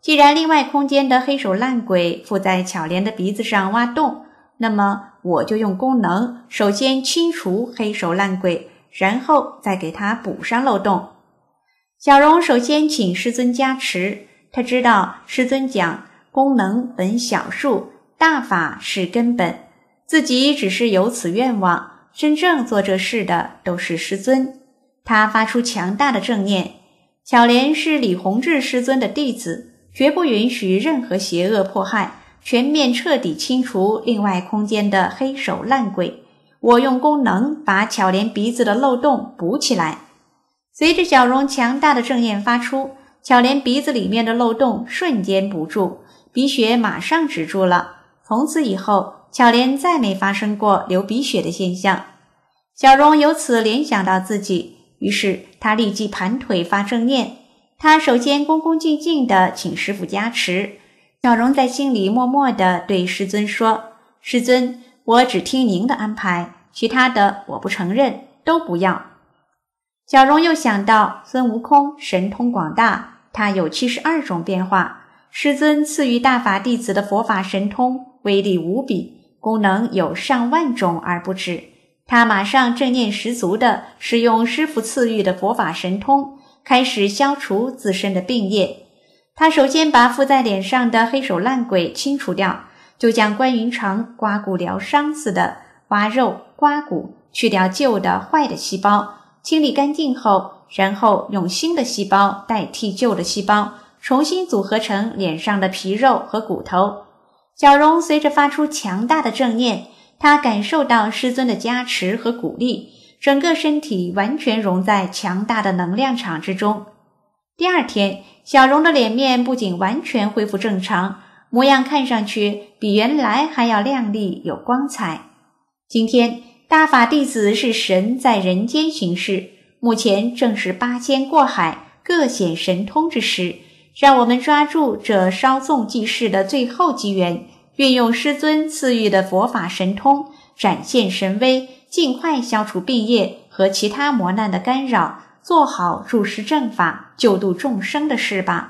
既然另外空间的黑手烂鬼附在巧莲的鼻子上挖洞，那么我就用功能首先清除黑手烂鬼，然后再给它补上漏洞。小荣首先请师尊加持，他知道师尊讲功能本小数，大法是根本，自己只是有此愿望，真正做这事的都是师尊。他发出强大的正念，巧莲是李洪志师尊的弟子，绝不允许任何邪恶迫害，全面彻底清除另外空间的黑手烂鬼。我用功能把巧莲鼻子的漏洞补起来。随着小荣强大的正念发出，巧莲鼻子里面的漏洞瞬间补住，鼻血马上止住了。从此以后，巧莲再没发生过流鼻血的现象。小荣由此联想到自己，于是他立即盘腿发正念。他首先恭恭敬敬地请师父加持。小荣在心里默默地对师尊说：师尊，我只听您的安排，其他的我不承认，都不要。小荣又想到孙悟空神通广大，他有七十二种变化，师尊赐予大法弟子的佛法神通威力无比，功能有上万种而不止。他马上正念十足地使用师父赐予的佛法神通，开始消除自身的病业。他首先把附在脸上的黑手烂鬼清除掉，就像关云长刮骨疗伤似的，挖肉刮骨，去掉旧的坏的细胞，清理干净后，然后用新的细胞代替旧的细胞，重新组合成脸上的皮肉和骨头。小荣随着发出强大的正念，他感受到师尊的加持和鼓励，整个身体完全融在强大的能量场之中。第二天，小荣的脸面不仅完全恢复正常，模样看上去比原来还要亮丽有光彩。今天大法弟子是神在人间行事，目前正是八仙过海，各显神通之时，让我们抓住这稍纵即逝的最后机缘，运用师尊赐予的佛法神通，展现神威，尽快消除病业和其他磨难的干扰，做好入世正法、救度众生的事吧。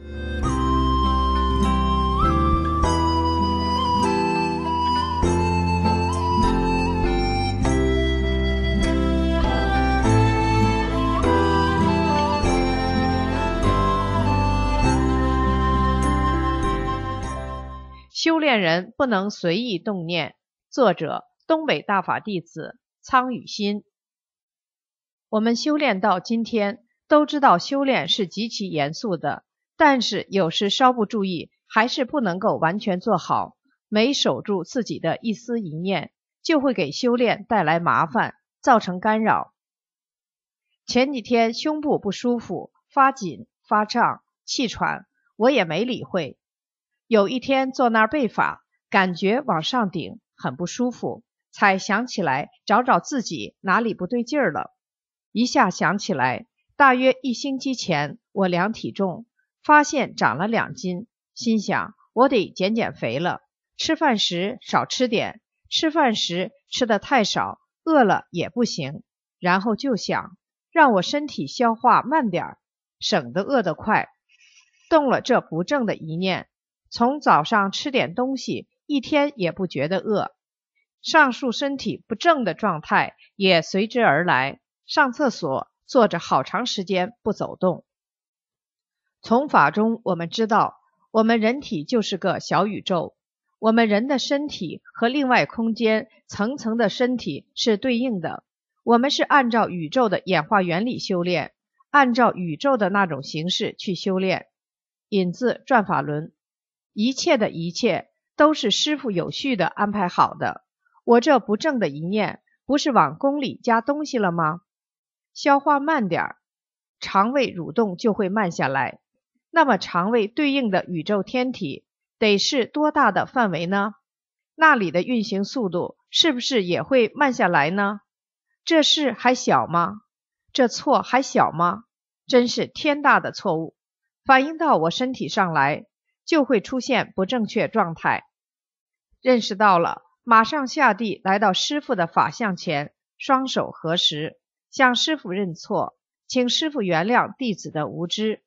修炼人不能随意动念。作者：东北大法弟子苍雨欣。我们修炼到今天，都知道修炼是极其严肃的，但是有时稍不注意，还是不能够完全做好。没守住自己的一丝一念，就会给修炼带来麻烦，造成干扰。前几天胸部不舒服，发紧、发胀、气喘，我也没理会。有一天坐那儿背法，感觉往上顶，很不舒服，才想起来找找自己哪里不对劲儿了。一下想起来，大约一星期前我量体重，发现长了两斤，心想我得减减肥了，吃饭时少吃点，吃饭时吃的太少，饿了也不行。然后就想让我身体消化慢点，省得饿得快，动了这不正的一念。从早上吃点东西，一天也不觉得饿，上述身体不正的状态也随之而来。上厕所坐着好长时间不走动。从法中我们知道，我们人体就是个小宇宙，我们人的身体和另外空间层层的身体是对应的，我们是按照宇宙的演化原理修炼，按照宇宙的那种形式去修炼。引自转法轮。一切的一切都是师父有序的安排好的，我这不正的一念，不是往宫里加东西了吗？消化慢点，肠胃蠕动就会慢下来。那么肠胃对应的宇宙天体得是多大的范围呢？那里的运行速度是不是也会慢下来呢？这事还小吗？这错还小吗？真是天大的错误，反映到我身体上来，就会出现不正确状态。认识到了，马上下地来到师父的法像前，双手合十，向师父认错，请师父原谅弟子的无知。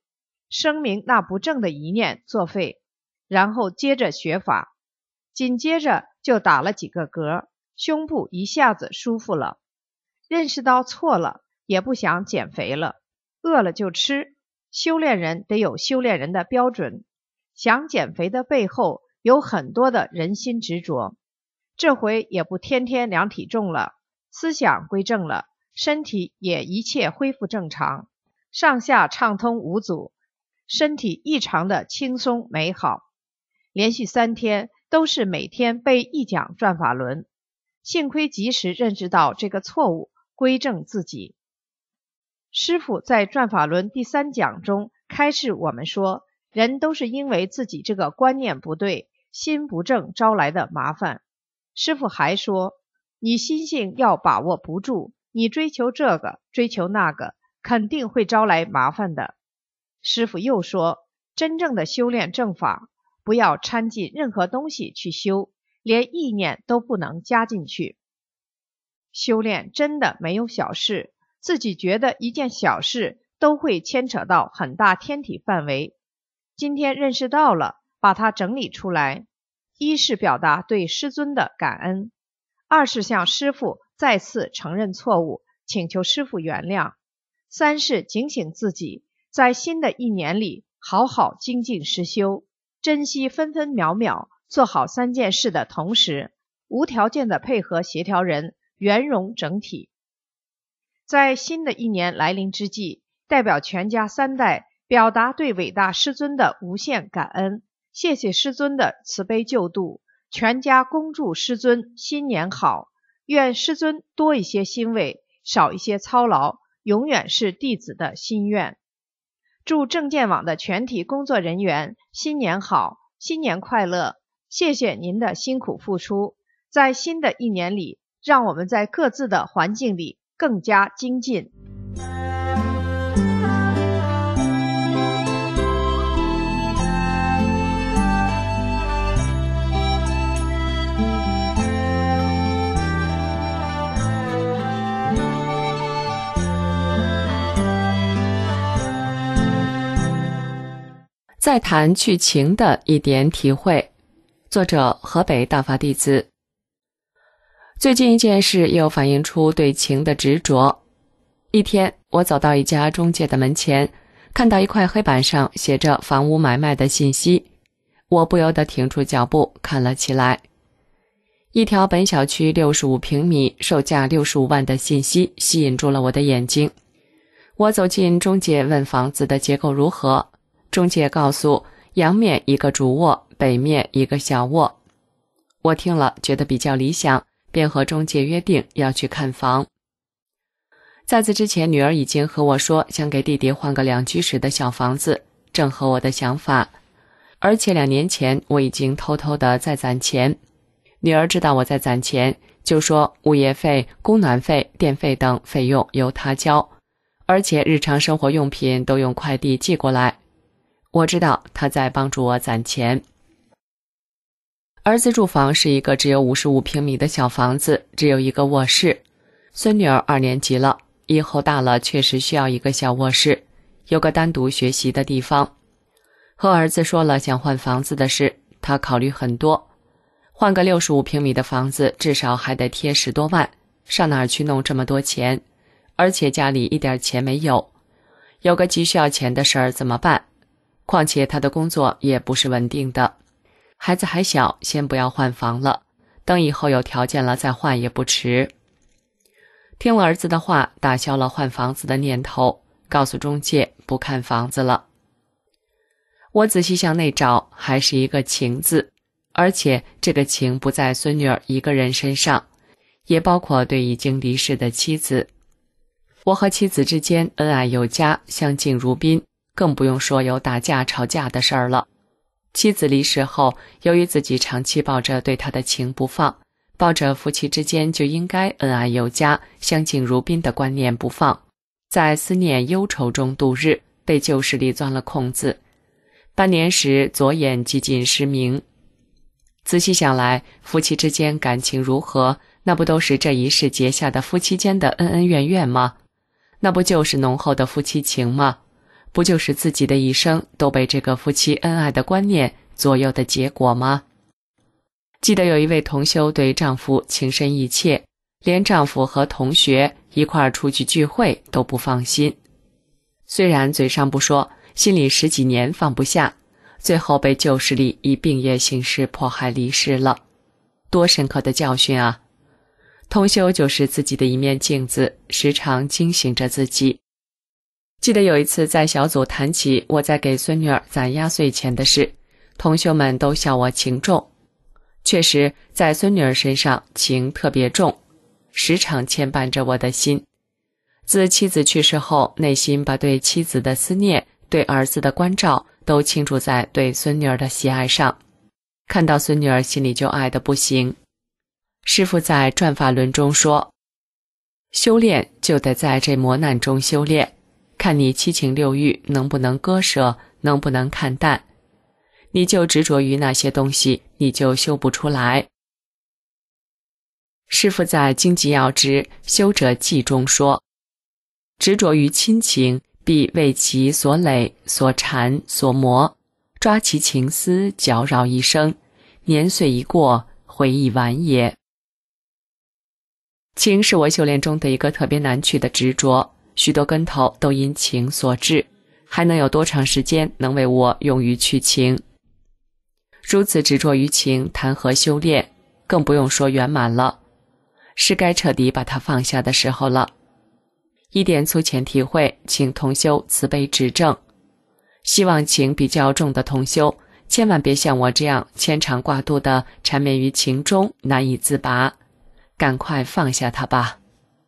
声明那不正的一念作废，然后接着学法，紧接着就打了几个嗝，胸部一下子舒服了。认识到错了，也不想减肥了，饿了就吃。修炼人得有修炼人的标准，想减肥的背后有很多的人心执着。这回也不天天量体重了，思想归正了，身体也一切恢复正常，上下畅通无阻，身体异常的轻松美好。连续三天都是每天背一讲转法轮，幸亏及时认识到这个错误，归正自己。师父在转法轮第三讲中开示我们说，人都是因为自己这个观念不对，心不正招来的麻烦。师父还说，你心性要把握不住，你追求这个追求那个，肯定会招来麻烦的。师父又说，真正的修炼正法，不要掺进任何东西去修，连意念都不能加进去。修炼真的没有小事，自己觉得一件小事都会牵扯到很大天体范围。今天认识到了，把它整理出来，一是表达对师尊的感恩，二是向师父再次承认错误，请求师父原谅，三是警醒自己，在新的一年里好好精进实修，珍惜分分秒秒，做好三件事的同时，无条件的配合协调人，圆融整体。在新的一年来临之际，代表全家三代表达对伟大师尊的无限感恩，谢谢师尊的慈悲救度，全家恭祝师尊新年好，愿师尊多一些欣慰，少一些操劳，永远是弟子的心愿。祝正见网的全体工作人员新年好，新年快乐，谢谢您的辛苦付出，在新的一年里，让我们在各自的环境里更加精进。 再谈去情的一点体会，作者河北大法弟子。最近一件事又反映出对情的执着。一天，我走到一家中介的门前，看到一块黑板上写着房屋买卖的信息，我不由得停住脚步看了起来。一条本小区六十五平米，售价六十五万的信息吸引住了我的眼睛。我走进中介问房子的结构如何，中介告诉阳面一个主卧，北面一个小卧。我听了觉得比较理想，便和中介约定要去看房。在此之前，女儿已经和我说想给弟弟换个两居室的小房子，正合我的想法。而且两年前我已经偷偷的在攒钱。女儿知道我在攒钱，就说物业费、供暖费、电费等费用由她交，而且日常生活用品都用快递寄过来。我知道她在帮助我攒钱。儿子住房是一个只有五十五平米的小房子，只有一个卧室。孙女儿二年级了，以后大了确实需要一个小卧室，有个单独学习的地方。和儿子说了想换房子的事，他考虑很多。换个六十五平米的房子至少还得贴十多万，上哪儿去弄这么多钱？而且家里一点钱没有，有个急需要钱的事儿怎么办？况且他的工作也不是稳定的。孩子还小，先不要换房了，等以后有条件了再换也不迟。听了儿子的话，打消了换房子的念头，告诉中介不看房子了。我仔细向内找，还是一个情字，而且这个情不在孙女儿一个人身上，也包括对已经离世的妻子。我和妻子之间恩爱有加，相敬如宾，更不用说有打架吵架的事儿了。妻子离世后，由于自己长期抱着对他的情不放，抱着夫妻之间就应该恩爱有加、相敬如宾的观念不放，在思念忧愁中度日，被旧势力钻了空子。半年时左眼几近失明。仔细想来，夫妻之间感情如何，那不都是这一世结下的夫妻间的恩恩怨怨吗？那不就是浓厚的夫妻情吗？ 不就是自己的一生都被这个夫妻恩爱的观念左右的结果吗？记得有一位同修对丈夫情深意切，连丈夫和同学一块儿出去聚会都不放心。虽然嘴上不说，心里十几年放不下，最后被旧势力以病业形式迫害离世了。多深刻的教训啊！同修就是自己的一面镜子，时常警醒着自己。记得有一次在小组谈起我在给孙女儿攒压岁钱的事，同修们都笑我情重。确实，在孙女儿身上情特别重，时常牵绊着我的心。自妻子去世后，内心把对妻子的思念、对儿子的关照都倾注在对孙女儿的喜爱上，看到孙女儿心里就爱得不行。师父在转法轮中说，修炼就得在这磨难中修炼，看你七情六欲能不能割舍，能不能看淡。你就执着于那些东西，你就修不出来。师父在经济要旨修者记中说，执着于亲情，必为其所累、所缠、所磨，抓其情丝，搅扰一生，年岁一过，回忆晚也。情是我修炼中的一个特别难去的执着，许多根头都因情所致，还能有多长时间能为我用于去情？如此执着于情，谈何修炼？更不用说圆满了，是该彻底把它放下的时候了。一点粗浅体会，请同修慈悲指正。希望情比较重的同修，千万别像我这样牵肠挂肚地缠绵于情中，难以自拔，赶快放下它吧。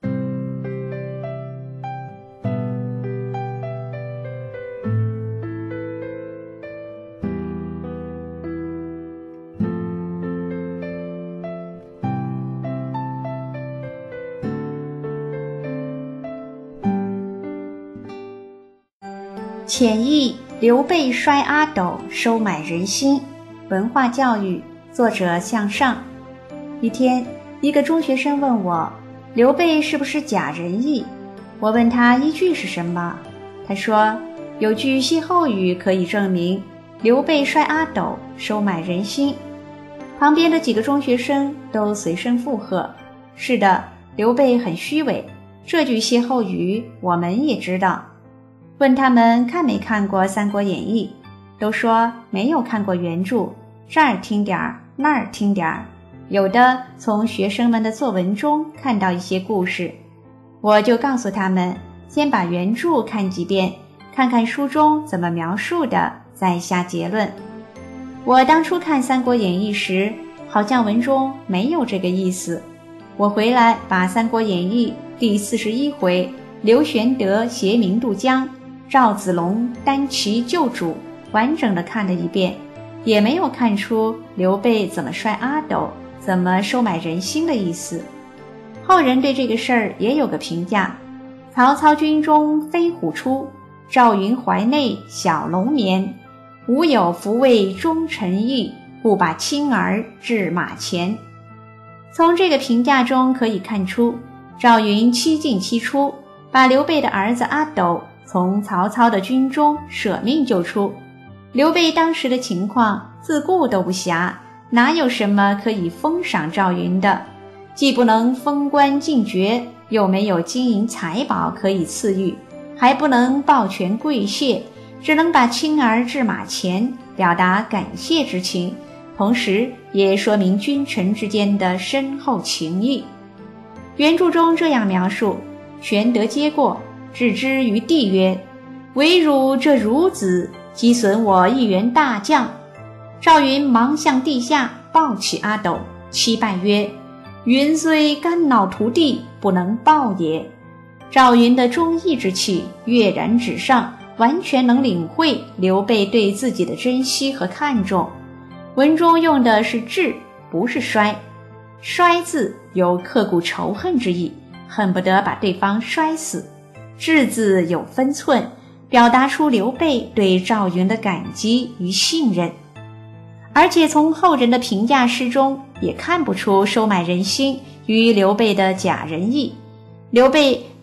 浅意刘备摔阿斗，收买人心。文化教育，作者向上。一天，一个中学生问我，刘备是不是假仁义？我问他依据是什么，他说有句歇后语可以证明刘备摔阿斗，收买人心。旁边的几个中学生都随声附和，是的，刘备很虚伪，这句歇后语我们也知道。问他们看没看过《三国演义》，都说没有看过原著，这儿听点儿，那儿听点儿，有的从学生们的作文中看到一些故事。我就告诉他们，先把原著看几遍，看看书中怎么描述的，再下结论。我当初看《三国演义》时，好像文中没有这个意思。我回来把《三国演义》第四十一回刘玄德携名渡江，赵子龙单骑救主完整的看了一遍，也没有看出刘备怎么摔阿斗，怎么收买人心的意思。后人对这个事儿也有个评价，曹操军中飞虎出，赵云怀内小龙眠，吾有福为忠臣义，不把亲儿至马前。从这个评价中可以看出，赵云七进七出，把刘备的儿子阿斗从曹操的军中舍命救出。刘备当时的情况自顾都不暇，哪有什么可以封赏赵云的，既不能封官进爵，又没有金银财宝可以赐予，还不能抱拳跪谢，只能把亲儿至马前，表达感谢之情，同时也说明君臣之间的深厚情谊。原著中这样描述，玄德接过，置之于地曰，唯汝这孺子，击损我一员大将。赵云忙向地下抱起阿斗，七拜曰，云虽肝脑涂地，不能报也。赵云的忠义之气跃然纸上，完全能领会刘备对自己的珍惜和看重。文中用的是治，不是摔。摔字有刻骨仇恨之意，恨不得把对方摔死。治字有分寸，表达出刘备对赵云的感激与信任。而且从后人的评价诗中也看不出收买人心与刘备的假仁义。刘备把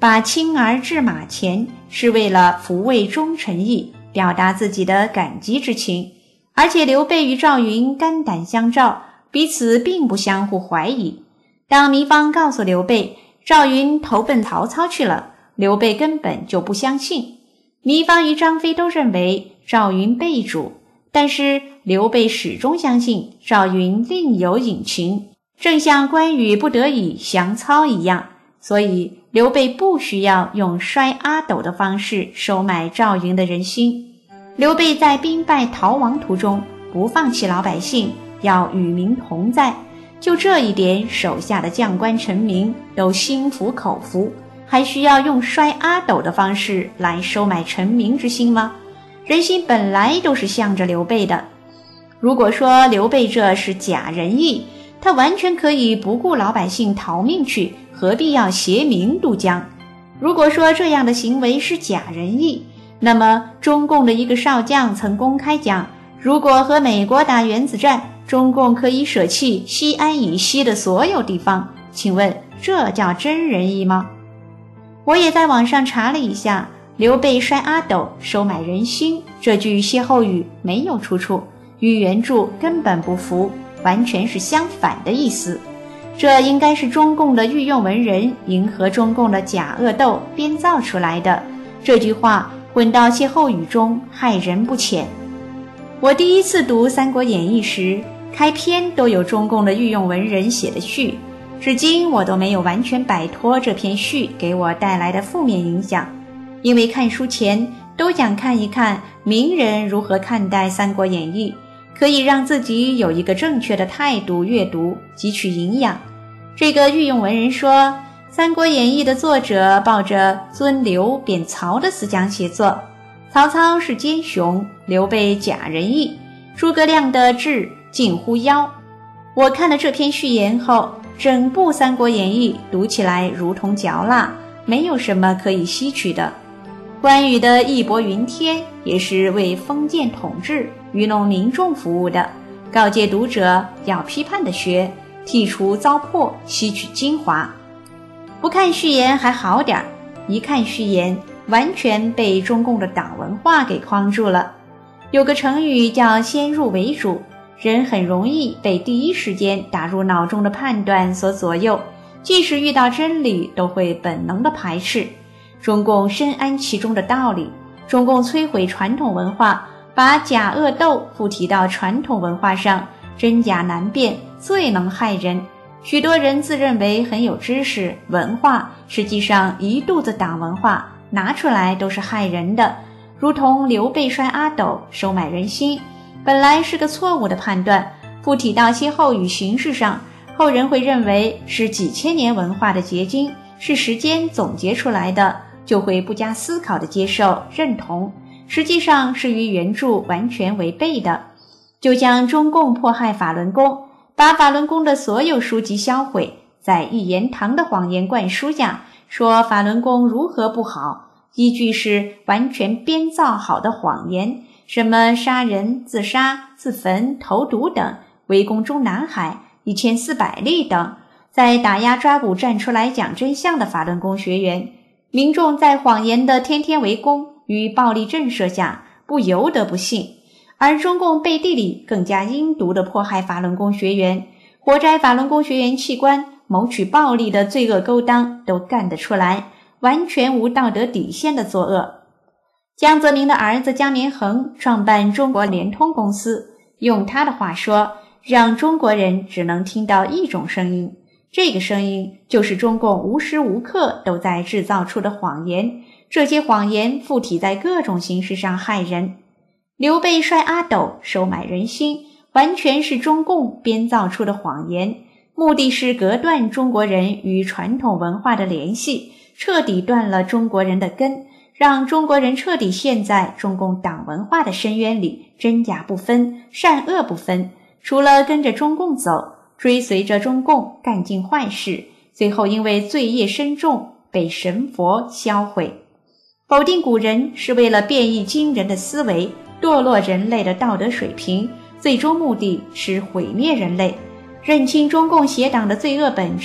把青儿至马前，是为了抚慰忠臣义，表达自己的感激之情。而且刘备与赵云肝胆相照，彼此并不相互怀疑。当糜芳告诉刘备赵云投奔曹操去了，刘备根本就不相信。糜芳与张飞都认为赵云被逐，但是刘备始终相信赵云另有隐情，正像关羽不得已降操一样，所以刘备不需要用摔阿斗的方式收买赵云的人心。刘备在兵败逃亡途中不放弃老百姓，要与民同在，就这一点手下的将官臣民都心服口服，还需要用摔阿斗的方式来收买臣民之心吗？人心本来都是向着刘备的。如果说刘备这是假仁义，他完全可以不顾老百姓逃命去，何必要挟民渡江？如果说这样的行为是假仁义，那么中共的一个少将曾公开讲，如果和美国打原子战，中共可以舍弃西安以西的所有地方，请问这叫真仁义吗？我也在网上查了一下，刘备摔阿斗收买人心这句歇后语没有出处，与原著根本不符，完全是相反的意思。这应该是中共的御用文人迎合中共的假恶斗编造出来的，这句话混到歇后语中，害人不浅。我第一次读《三国演义》时，开篇都有中共的御用文人写的序，至今我都没有完全摆脱这篇序给我带来的负面影响。因为看书前都想看一看名人如何看待《三国演义》，可以让自己有一个正确的态度阅读，汲取营养。这个御用文人说，《三国演义》的作者抱着尊刘贬曹的思想写作，曹操是奸雄，刘备假仁义，诸葛亮的智近乎妖。我看了这篇序言后，整部《三国演义》读起来如同嚼蜡，没有什么可以吸取的。关羽的义薄云天也是为封建统治、愚弄民众服务的，告诫读者要批判的学，剔除糟粕，吸取精华。不看序言还好点儿，一看序言完全被中共的党文化给框住了。有个成语叫先入为主，人很容易被第一时间打入脑中的判断所左右，即使遇到真理都会本能的排斥。中共深谙其中的道理，中共摧毁传统文化，把假恶斗附体到传统文化上，真假难辨，最能害人。许多人自认为很有知识文化，实际上一肚子党文化，拿出来都是害人的。如同刘备摔阿斗收买人心，本来是个错误的判断，附体到歇后语形式上，后人会认为是几千年文化的结晶，是时间总结出来的，就会不加思考地接受认同，实际上是与原著完全违背的。就像中共迫害法轮功，把法轮功的所有书籍销毁，在一言堂的谎言灌输下，说法轮功如何不好，依据是完全编造好的谎言，什么杀人、自杀、自焚、投毒等，围攻中南海、一千四百例等，在打压抓捕站出来讲真相的法轮功学员，民众在谎言的天天围攻与暴力震慑下，不由得不信。而中共背地里更加阴毒地迫害法轮功学员，活摘法轮功学员器官，谋取暴利的罪恶勾当都干得出来，完全无道德底线的作恶。江泽民的儿子江绵恒创办中国联通公司，用他的话说，让中国人只能听到一种声音，这个声音就是中共无时无刻都在制造出的谎言，这些谎言附体在各种形式上害人。刘备摔阿斗收买人心，完全是中共编造出的谎言，目的是隔断中国人与传统文化的联系，彻底断了中国人的根，让中国人彻底陷在中共党文化的深渊里，真假不分，善恶不分，除了跟着中共走，追随着中共干尽坏事，最后因为罪业深重被神佛销毁。否定古人是为了变异惊人的思维，堕落人类的道德水平，最终目的是毁灭人类。认清中共邪党的罪恶本质，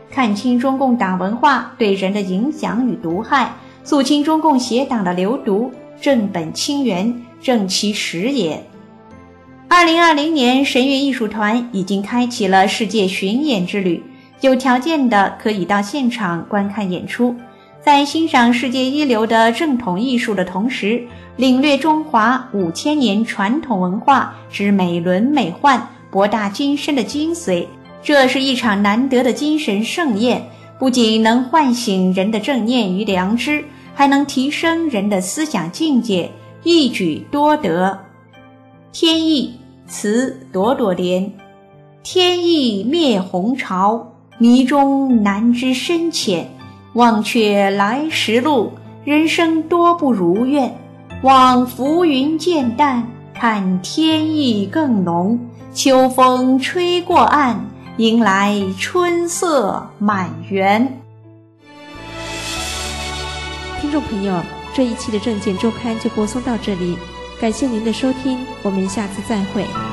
看清中共党文化对人的影响与毒害，肃清中共邪党的流毒，正本清源，正其实也。二零二零年，神韵艺术团已经开启了世界巡演之旅，有条件的可以到现场观看演出，在欣赏世界一流的正统艺术的同时，领略中华五千年传统文化之美轮美奂、博大精深的精髓。这是一场难得的精神盛宴，不仅能唤醒人的正念与良知，还能提升人的思想境界，一举多得。天意，词朵朵莲。天意灭红潮，迷中难知深浅。忘却来时路，人生多不如愿。望浮云渐淡，看天意更浓。秋风吹过岸，迎来春色满园。 听众朋友，这一期的证件周刊就播送到这里，感谢您的收听，我们下次再会。